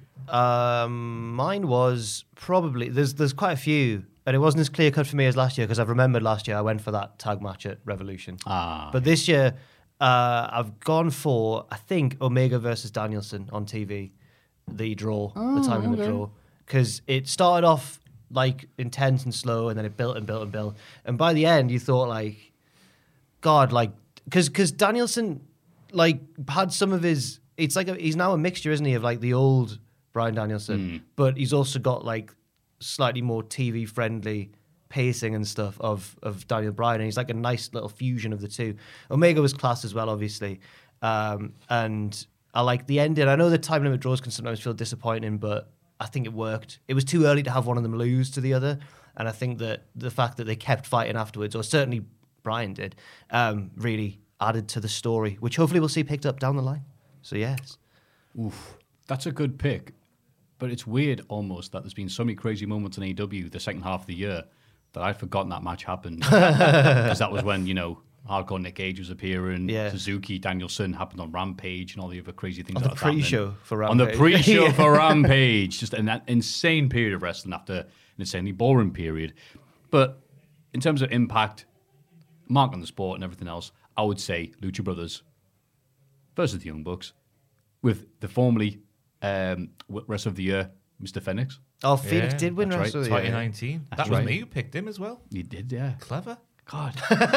Um, mine was probably there's there's quite a few, and it wasn't as clear cut for me as last year because I've remembered last year I went for that tag match at Revolution. Ah, But this year, uh, I've gone for I think Omega versus Danielson on T V, the draw, the time limit draw, because it started off like intense and slow, and then it built and built and built, and by the end you thought like, God, like because because Danielson like had some of his. It's like a, he's now a mixture, isn't he, of like the old Bryan Danielson, but he's also got like slightly more T V friendly pacing and stuff of of Daniel Bryan, and he's like a nice little fusion of the two. Omega was class as well, obviously, um, and I like the ending. I know the time limit draws can sometimes feel disappointing, but I think it worked. It was too early to have one of them lose to the other, and I think that the fact that they kept fighting afterwards, or certainly Bryan did, um, really added to the story, which hopefully we'll see picked up down the line. So yes. oof. That's a good pick. But it's weird almost that there's been so many crazy moments in A E W the second half of the year that I'd forgotten that match happened. Because that was when, you know, Hardcore Nick Gage was appearing, Yeah. Suzuki, Danielson happened on Rampage and all the other crazy things. On that the was happening. pre-show for On the Rampage. pre-show Yeah. for Rampage. Just an insane period of wrestling after an insanely boring period. But in terms of impact, mark on the sport and everything else, I would say Lucha Brothers versus the Young Bucks with the formerly um, rest of the year, Mister Phoenix. Oh, Phoenix Yeah, did win that's right. Wrestle, yeah. twenty nineteen. That That's was right. me who picked him as well. You did, yeah. Clever. God.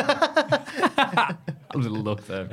A little look there.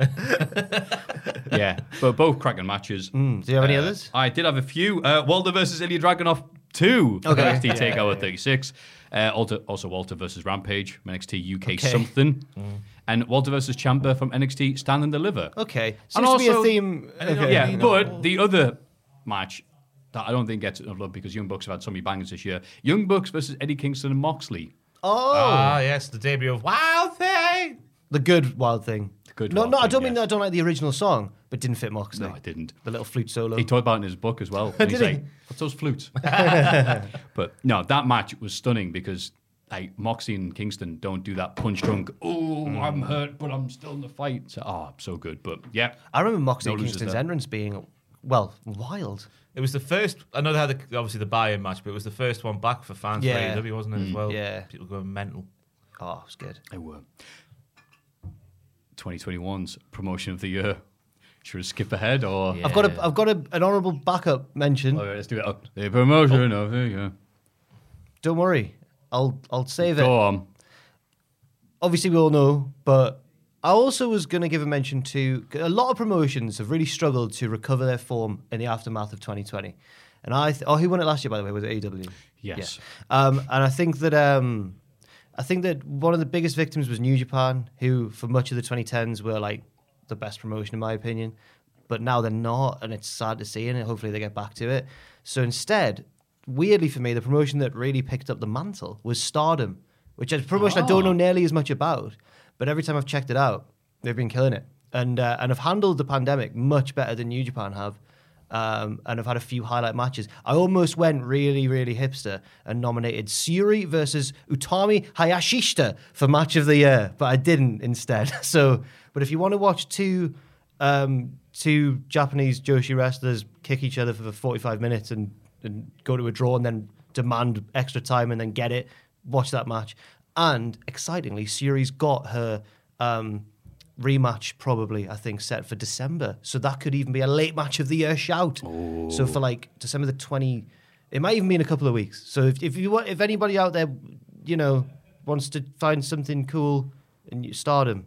Yeah, but both cracking matches. Mm, do you have any Uh, others? I did have a few. Uh, Walter versus Ilya Dragunov two. Okay. N X T Yeah, TakeOver yeah, yeah. thirty-six. Uh, also, also Walter versus Rampage from N X T U K Okay. something. And Walter versus Ciampa from N X T Stand and Deliver. Okay. And Seems to be a also- theme. And you know- Okay. Yeah, you know- but the other match that I don't think gets enough love because Young Bucks have had so many bangers this year. Young Bucks versus Eddie Kingston and Moxley. Oh, Ah, yes, the debut of Wild Thing. the good Wild Thing. good no, Wild no, I Thing, don't mean yes. that I don't like the original song, but didn't fit Moxley. No, I didn't. The little flute solo. He talked about it in his book as well. And he's Did he? like, what's those flutes? But no, that match was stunning because like Moxley and Kingston don't do that punch drunk, oh, I'm hurt, but I'm still in the fight. So, oh, so good. But yeah. I remember Moxley No and losers Kingston's there. entrance being, well, wild. It was the first. I know they had the, obviously the buy-in match, but it was the first one back for fans for Yeah. A E W, wasn't it? As well. yeah. People going mental. Oh, it was good. They were. twenty twenty-one's promotion of the year. Should we skip ahead or? Yeah. I've got a, I've got a, an honourable backup mention. Oh, let's do it. Oh, the promotion of the year. Don't worry, I'll, I'll save it. Go on. obviously we all know, but I also was going to give a mention to a lot of promotions have really struggled to recover their form in the aftermath of twenty twenty. And I, th- oh, who won it last year, by the way? Was it A E W? Yes. Yeah. Um, and I think that um, I think that one of the biggest victims was New Japan, who for much of the twenty tens were like the best promotion in my opinion, but now they're not, and it's sad to see. And hopefully they get back to it. So instead, weirdly for me, the promotion that really picked up the mantle was Stardom, which is a promotion I don't know nearly as much about, but every time I've checked it out, they've been killing it, and uh, and have handled the pandemic much better than New Japan have. Um, and I've had a few highlight matches. I almost went really, really hipster and nominated Syuri versus Utami Hayashishita for match of the year, but I didn't instead. So, but if you want to watch two um, two Japanese Joshi wrestlers kick each other for forty-five minutes and, and go to a draw and then demand extra time and then get it, watch that match. And excitingly, Syuri's got her um, rematch probably, I think, set for December. So that could even be a late match of the year shout. Oh. So for like December the twentieth, it might even be in a couple of weeks. So if, if you want, if anybody out there, you know, wants to find something cool and you Stardom,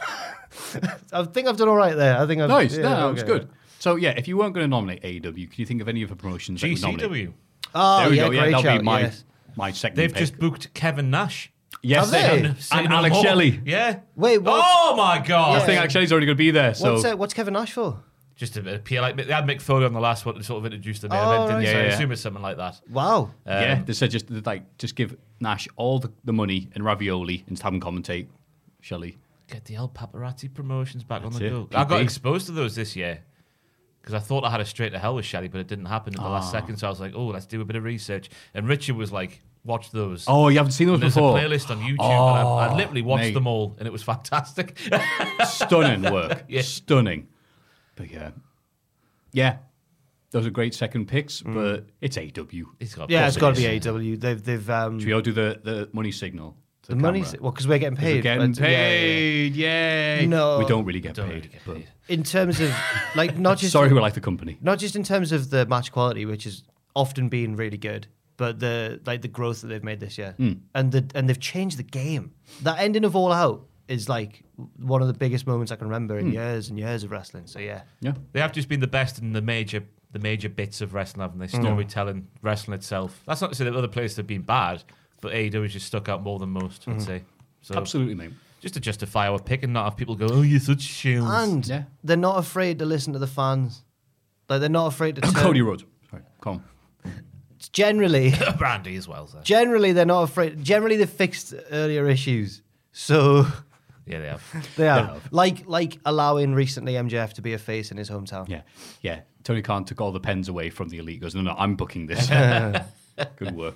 I think I've done all right there. I think I've nice. Yeah, no, okay. it was good. So yeah, if you weren't going to nominate A E W, can you think of any other promotions G that C would nominate? W. Oh, There we yeah, go. Yeah, great that'll shout, be my yes. my second. They've pick. just booked Kevin Nash. Yes, Have they? and, Say and no Alex more. Shelley. Yeah. Wait, what? Oh my god. I think Alex Shelley's already going to be there. So What's, uh, what's Kevin Nash for? Just a, a P L. Like, they had Mick Foley on the last one to sort of introduce the main Oh, event, didn't right. they? So Yeah, I yeah. assume it's something like that. Wow. Um, yeah, they said just like just give Nash all the, the money and ravioli and just have him commentate. Shelley. Get the El Paparazzi promotions back That's on the it. go. P I got P. exposed to those this year because I thought I had a straight to hell with Shelley, but it didn't happen in the last Ah. second. So I was like, oh, let's do a bit of research. And Richard was like, watch those. Oh, you haven't seen those And there's before? a playlist on YouTube, Oh, and I, I literally watched mate. them all, and it was fantastic. Stunning work. Yeah. Stunning. But yeah. Yeah. Those are great second picks, but it's A E W. It's got- Yeah, of it's course got it to be is. A E W. They've they've um, Should we all do the, the money signal? to the the money's camera? well because we're getting 'Cause paid. We're getting but- yeah, yeah, yeah. paid. Yay. No. We don't really get Don't paid. really get but- paid. In terms of like not just Sorry, we like the company. not just in terms of the match quality, which has often been really good, but the like the growth that they've made this year, Mm. and the and they've changed the game. That ending of All Out is like one of the biggest moments I can remember in years and years of wrestling. So yeah, Yeah. They have just been the best in the major the major bits of wrestling, haven't they? Storytelling, wrestling itself. That's not to say that other places have been bad, but A E W just stuck out more than most, I'd say. So Absolutely, mate. just to justify our pick and not have people go, oh, you're such shields. and Yeah. they're not afraid to listen to the fans. Like they're not afraid to turn. Cody Rhodes. Sorry, come on. Generally, Brandy as well. So. generally they're not afraid. Generally, they've fixed earlier issues. So Yeah, they have. they are like like allowing recently M J F to be a face in his hometown. Yeah. Yeah. Tony Khan took all the pens away from the elite. He goes, no, no, I'm booking this. Good work.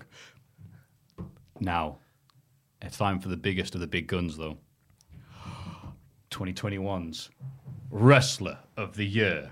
Now, it's time for the biggest of the big guns, though. twenty twenty-one's Wrestler of the Year.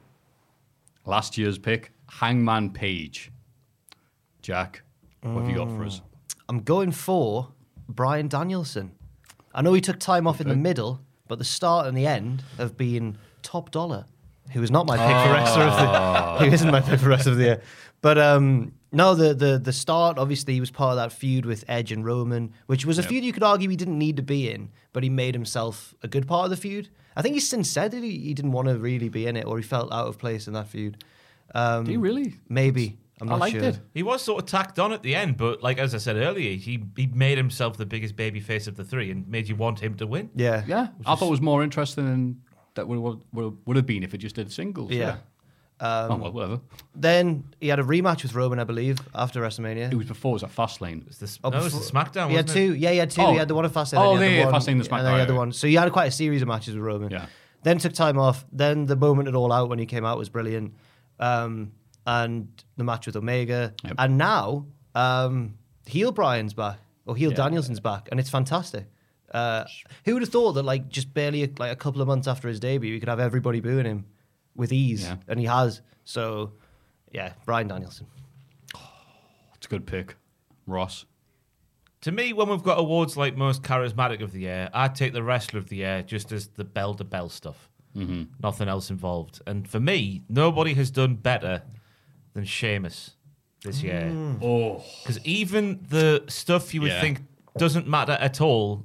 Last year's pick, Hangman Page. Jack, what have you got for us? I'm going for Bryan Danielson. I know he took time off in the middle, but the start and the end have been top dollar. Who is not my pick for wrestler of the who isn't my pick for wrestler of the year. But um, no, the the the start, obviously he was part of that feud with Edge and Roman, which was a feud you could argue he didn't need to be in, but he made himself a good part of the feud. I think he's since said that he, he didn't want to really be in it, or he felt out of place in that feud. Um, Do you really? Maybe. I'm I not liked sure. it. He was sort of tacked on at the end, but like as I said earlier, he he made himself the biggest baby face of the three and made you want him to win. Yeah. Yeah. I thought it was more interesting than that would, would, would, would have been if it just did singles. Yeah. oh, well, whatever. Then he had a rematch with Roman, I believe, after WrestleMania. It was before, it was at Fastlane. It's the, Oh, no, it's the before- SmackDown, He had wasn't two. it? Yeah, he had two. Oh. He had the one at Fastlane. Oh, and he had yeah, the yeah, one, Fastlane, the SmackDown, and then he had the right, one. So he had quite a series of matches with Roman. Yeah. Then took time off. Then the moment it all out when he came out was brilliant. Um, and the match with Omega. Yep. And now um, heel Bryan's back, or heel Yeah. Danielson's back, and it's fantastic. Uh, who would have thought that like just barely a, like a couple of months after his debut, we could have everybody booing him with ease, Yeah. and he has. So yeah, Bryan Danielson. It's a good pick. Ross. To me, when we've got awards like most charismatic of the year, I take the wrestler of the year just as the bell to bell stuff. Mm-hmm. Nothing else involved. And for me, nobody has done better than Sheamus this year. Oh. Because even the stuff you would Yeah. think doesn't matter at all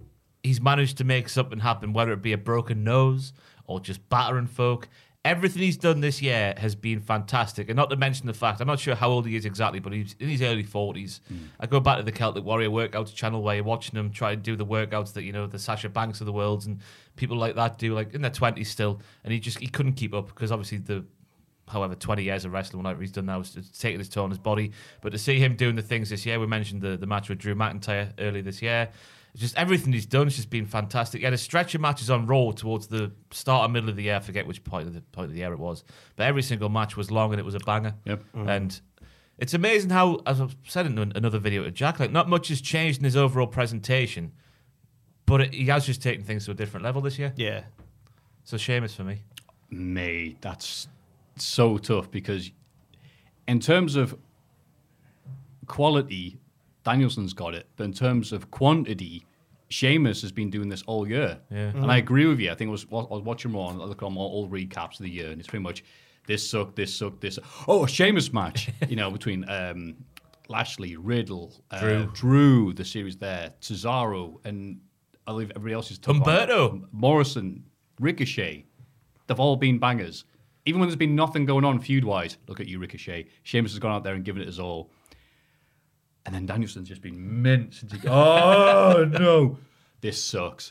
he's managed to make something happen, whether it be a broken nose or just battering folk. Everything he's done this year has been fantastic. And not to mention the fact, I'm not sure how old he is exactly, but he's in his early forties. Mm. I go back to the Celtic Warrior workouts channel where you're watching him try to do the workouts that, you know, the Sasha Banks of the world and people like that do, like in their twenties still. And he just, he couldn't keep up because obviously the, however, twenty years of wrestling, whatever he's done now, is taking his toll on his body. But to see him doing the things this year, we mentioned the, the match with Drew McIntyre earlier this year. Just everything he's done has just been fantastic. He had a stretch of matches on Raw towards the start or middle of the year. I forget which point of the point of the year it was, but every single match was long and it was a banger. Yep. Mm. And it's amazing how, as I've said in another video to Jack, like not much has changed in his overall presentation, but it, he has just taken things to a different level this year. Yeah. So Sheamus for me. Mate, that's so tough because in terms of quality, Danielson's got it, but in terms of quantity, Sheamus has been doing this all year. Yeah. And I agree with you. I think I was, I was watching more and I look on all, all recaps of the year, and it's pretty much this sucked, this sucked, this. Oh, a Sheamus match, you know, between um, Lashley, Riddle, uh, Drew. Drew, the series there, Cesaro, and I believe everybody else is took Humberto. on. Morrison, Ricochet. They've all been bangers. Even when there's been nothing going on feud-wise, look at you, Ricochet. Sheamus has gone out there and given it his all. And then Danielson's just been mint since he got, oh, no. This sucks.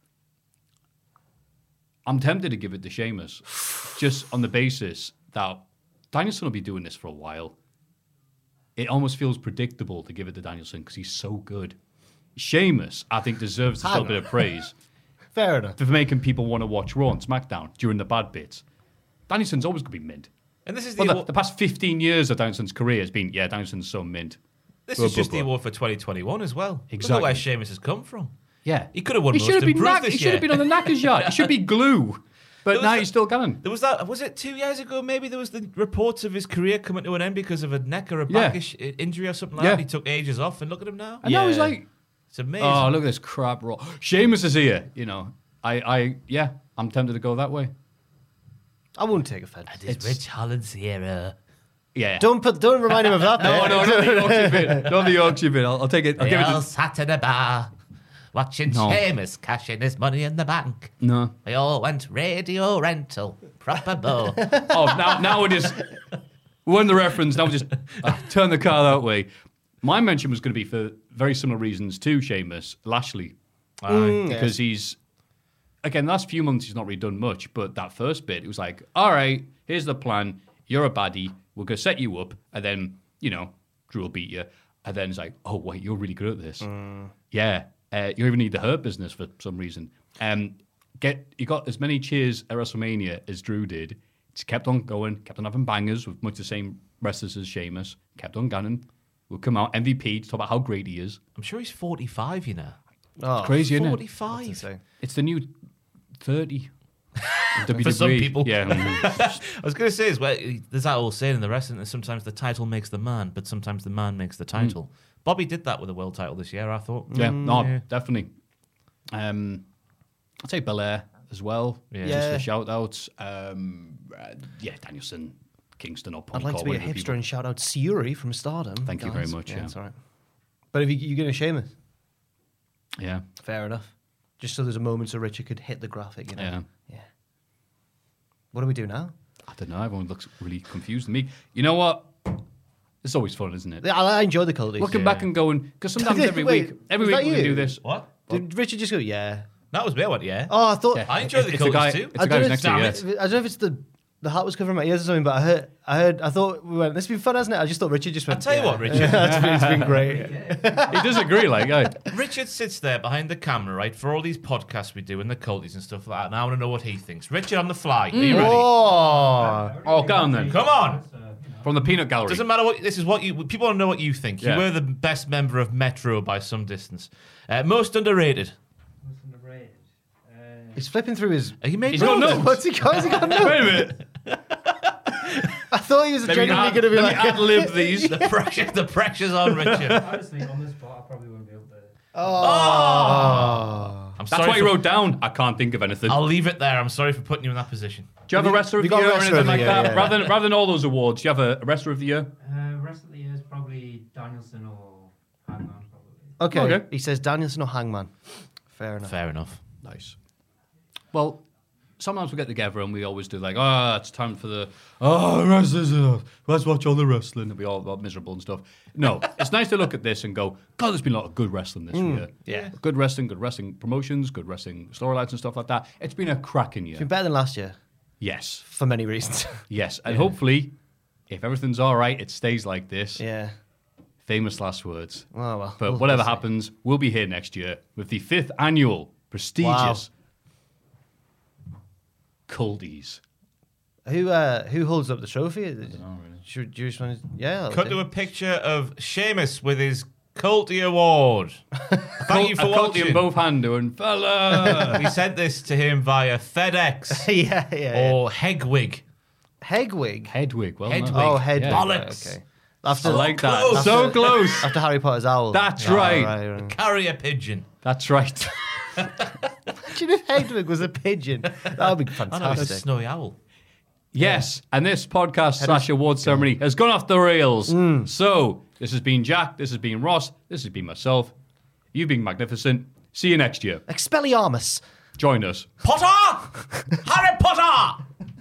I'm tempted to give it to Sheamus, just on the basis that Danielson will be doing this for a while. It almost feels predictable to give it to Danielson because he's so good. Sheamus, I think, deserves a little bit of praise. Fair enough. For making people want to watch Raw and SmackDown during the bad bits. Danielson's always going to be mint. And this is the, Well, the, award, the past fifteen years of Danielson's career has been, yeah, Danielson's so mint. this Blah, is just blah, the blah. award for twenty twenty-one as well. Look at Exactly. where Sheamus has come from. Yeah. He could have won He most should have been, improved knack- this he should year. have been on the knackers yard. He should be glue. But There now was he's still going. There was that, was it two years ago maybe, there was the reports of his career coming to an end because of a neck or a Yeah. back ish- injury or something like Yeah. that. He took ages off, and look at him now. And now he's Yeah. like, It's amazing. oh, look at this crap Raw. Sheamus is here, you know. I, I, yeah, I'm tempted to go that way. I wouldn't take offence. It's Rich Holland's era. Yeah. Don't put. Don't remind him of that. No, bit. no, not the Yorkshire bit. Not the Yorkshire bit. I'll, I'll take it. I'll They give it all to... sat in a bar watching No. Sheamus cashing his money in the bank. No. They all went radio rental, proper bow. Oh, now, now we're just... We're in the reference. Now we just uh, turn the car that way. My mention was going to be for very similar reasons to Sheamus, Lashley. Mm, because yes. he's... Again, the last few months he's not really done much, but that first bit, it was like, all right, here's the plan. You're a baddie. We're going to set you up, and then, you know, Drew will beat you. And then it's like, oh, wait, you're really good at this. Yeah. Uh, you even need the Hurt Business for some reason. Um, get You got as many cheers at WrestleMania as Drew did. It's kept on going, kept on having bangers with much the same wrestlers as Sheamus. Kept on gunning. Will come out M V P to talk about how great he is. I'm sure he's forty-five, you know. Oh, Crazy, isn't it? forty-five. insane. It's the new thirty. W W E. For some people. Yeah. I was going to say, is well, there's that old saying in the wrestling that sometimes the title makes the man, but sometimes the man makes the title. Bobby did that with the world title this year, I thought. Yeah, no, yeah. definitely. Um, I'd say Belair as well. Yeah. Just Yeah. for shout outs. Um, uh, yeah, Danielson, Kingston, or Punk. I'd like or to be a whatever hipster people- and shout out Suri from Stardom. Thank you very much, yeah. that's all right. But if you, you're going to Sheamus, Yeah, fair enough. Just so there's a moment so Richard could hit the graphic, you know. Yeah. Yeah. What do we do now? I don't know. Everyone looks really confused. Me, you know what? It's always fun, isn't it? Yeah, I, I enjoy the Coldies. Looking back and going, because sometimes every Wait, week, every was week that we can you? do this. What? Did Richard just go, yeah? That was me, I went, yeah. Oh, I thought. Yeah. I enjoy the It's the guy- colours too. It's the guy who's next to you. I Yeah. don't know if it's the the hat was covering my ears or something, but I heard, I heard, I thought we went. This has been fun, hasn't it? I just thought Richard just went. I'll tell you yeah. what, Richard. it's, been, it's been great. He does agree, like, yeah. Richard sits there behind the camera, right, for all these podcasts we do and the culties and stuff like that, and I want to know what he thinks. Richard on the fly. Are you ready? Oh, Oh, go on then. Come on. From the peanut gallery. Doesn't matter what this is. What you people want to know what you think. Yeah. You were the best member of Metro by some distance. Uh, most underrated. he's flipping through his. Are you made He's got notes? notes. What's he got? Has he got notes? Wait a minute. I thought he was Let me genuinely ad- going to be let like. me ad-lib these. The pressure, the pressure's on Richard. Honestly, on the spot, I probably won't be able to. Oh. I'm That's sorry. what he for- wrote down. I can't think of anything. I'll leave it there. I'm sorry for putting you in that position. Do you have a wrestler of we the got year or wrestler anything of the like year, that? yeah. Rather than rather than all those awards, do you have a wrestler of the year? Uh, rest of the year is probably Danielson or Hangman, probably. Okay. Okay. He says Danielson or Hangman. Fair enough. Fair enough. Nice. Well, sometimes we get together and we always do like, ah, oh, it's time for the, oh, wrestlers, uh, let's watch all the wrestling, and we all got miserable and stuff. No, it's nice to look at this and go, God, there's been a lot of good wrestling this Mm, year. yeah. Good wrestling, good wrestling promotions, good wrestling storylines and stuff like that. It's been a cracking year. It's been better than last year. Yes. For many reasons. Yes, and hopefully, if everything's all right, it stays like this. Yeah. Famous last words. Oh, well. But We'll- whatever we'll see. happens, we'll be here next year with the fifth annual prestigious Culdies. Who uh, who holds up the trophy? I don't know, really. Should, do you just want to, yeah. I'll Cut do to it. a picture of Seamus with his Culty Award. Thank you for a Culty watching. in both hand doing, fella. We sent this to him via FedEx yeah, yeah. yeah. or Hegwig. Hegwig. Hedwig. Well, Hedwig. no. Oh, Hedwig. Yeah. Bollocks. Okay. After, I like that. close. So close. after Harry Potter's owl. That's Oh, right. right, right. Carrier pigeon. That's right. Imagine if Hedwig was a pigeon. That would be I know, it's a fantastic. snowy owl. Yes, and this podcast slash award ceremony has gone off the rails. So, this has been Jack, this has been Ross, this has been myself. You've been magnificent. See you next year. Expelliarmus. Join us. Potter! Harry Potter!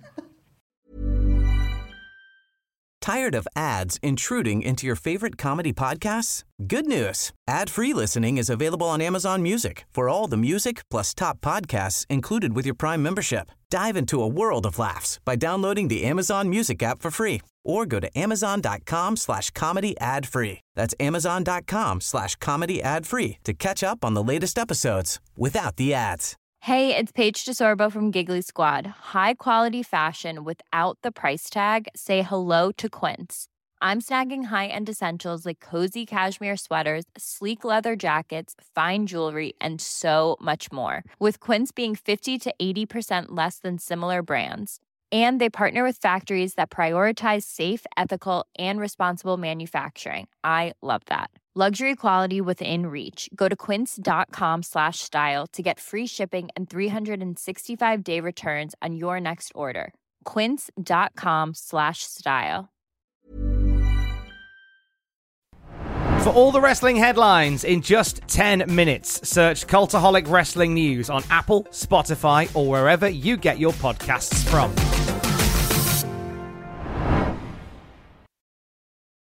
Tired of ads intruding into your favorite comedy podcasts? Good news. Ad-free listening is available on Amazon Music for all the music plus top podcasts included with your Prime membership. Dive into a world of laughs by downloading the Amazon Music app for free or go to amazon.com slash comedy ad free. That's amazon.com slash comedy ad free to catch up on the latest episodes without the ads. Hey, it's Paige DeSorbo from Giggly Squad. High quality fashion without the price tag. Say hello to Quince. I'm snagging high-end essentials like cozy cashmere sweaters, sleek leather jackets, fine jewelry, and so much more. With Quince being fifty to eighty percent less than similar brands. And they partner with factories that prioritize safe, ethical, and responsible manufacturing. I love that. Luxury quality within reach. Go to quince.com slash style to get free shipping and three sixty-five day returns on your next order. Quince.com slash style. For all the wrestling headlines in just ten minutes, search Cultaholic Wrestling News on Apple, Spotify, or wherever you get your podcasts from.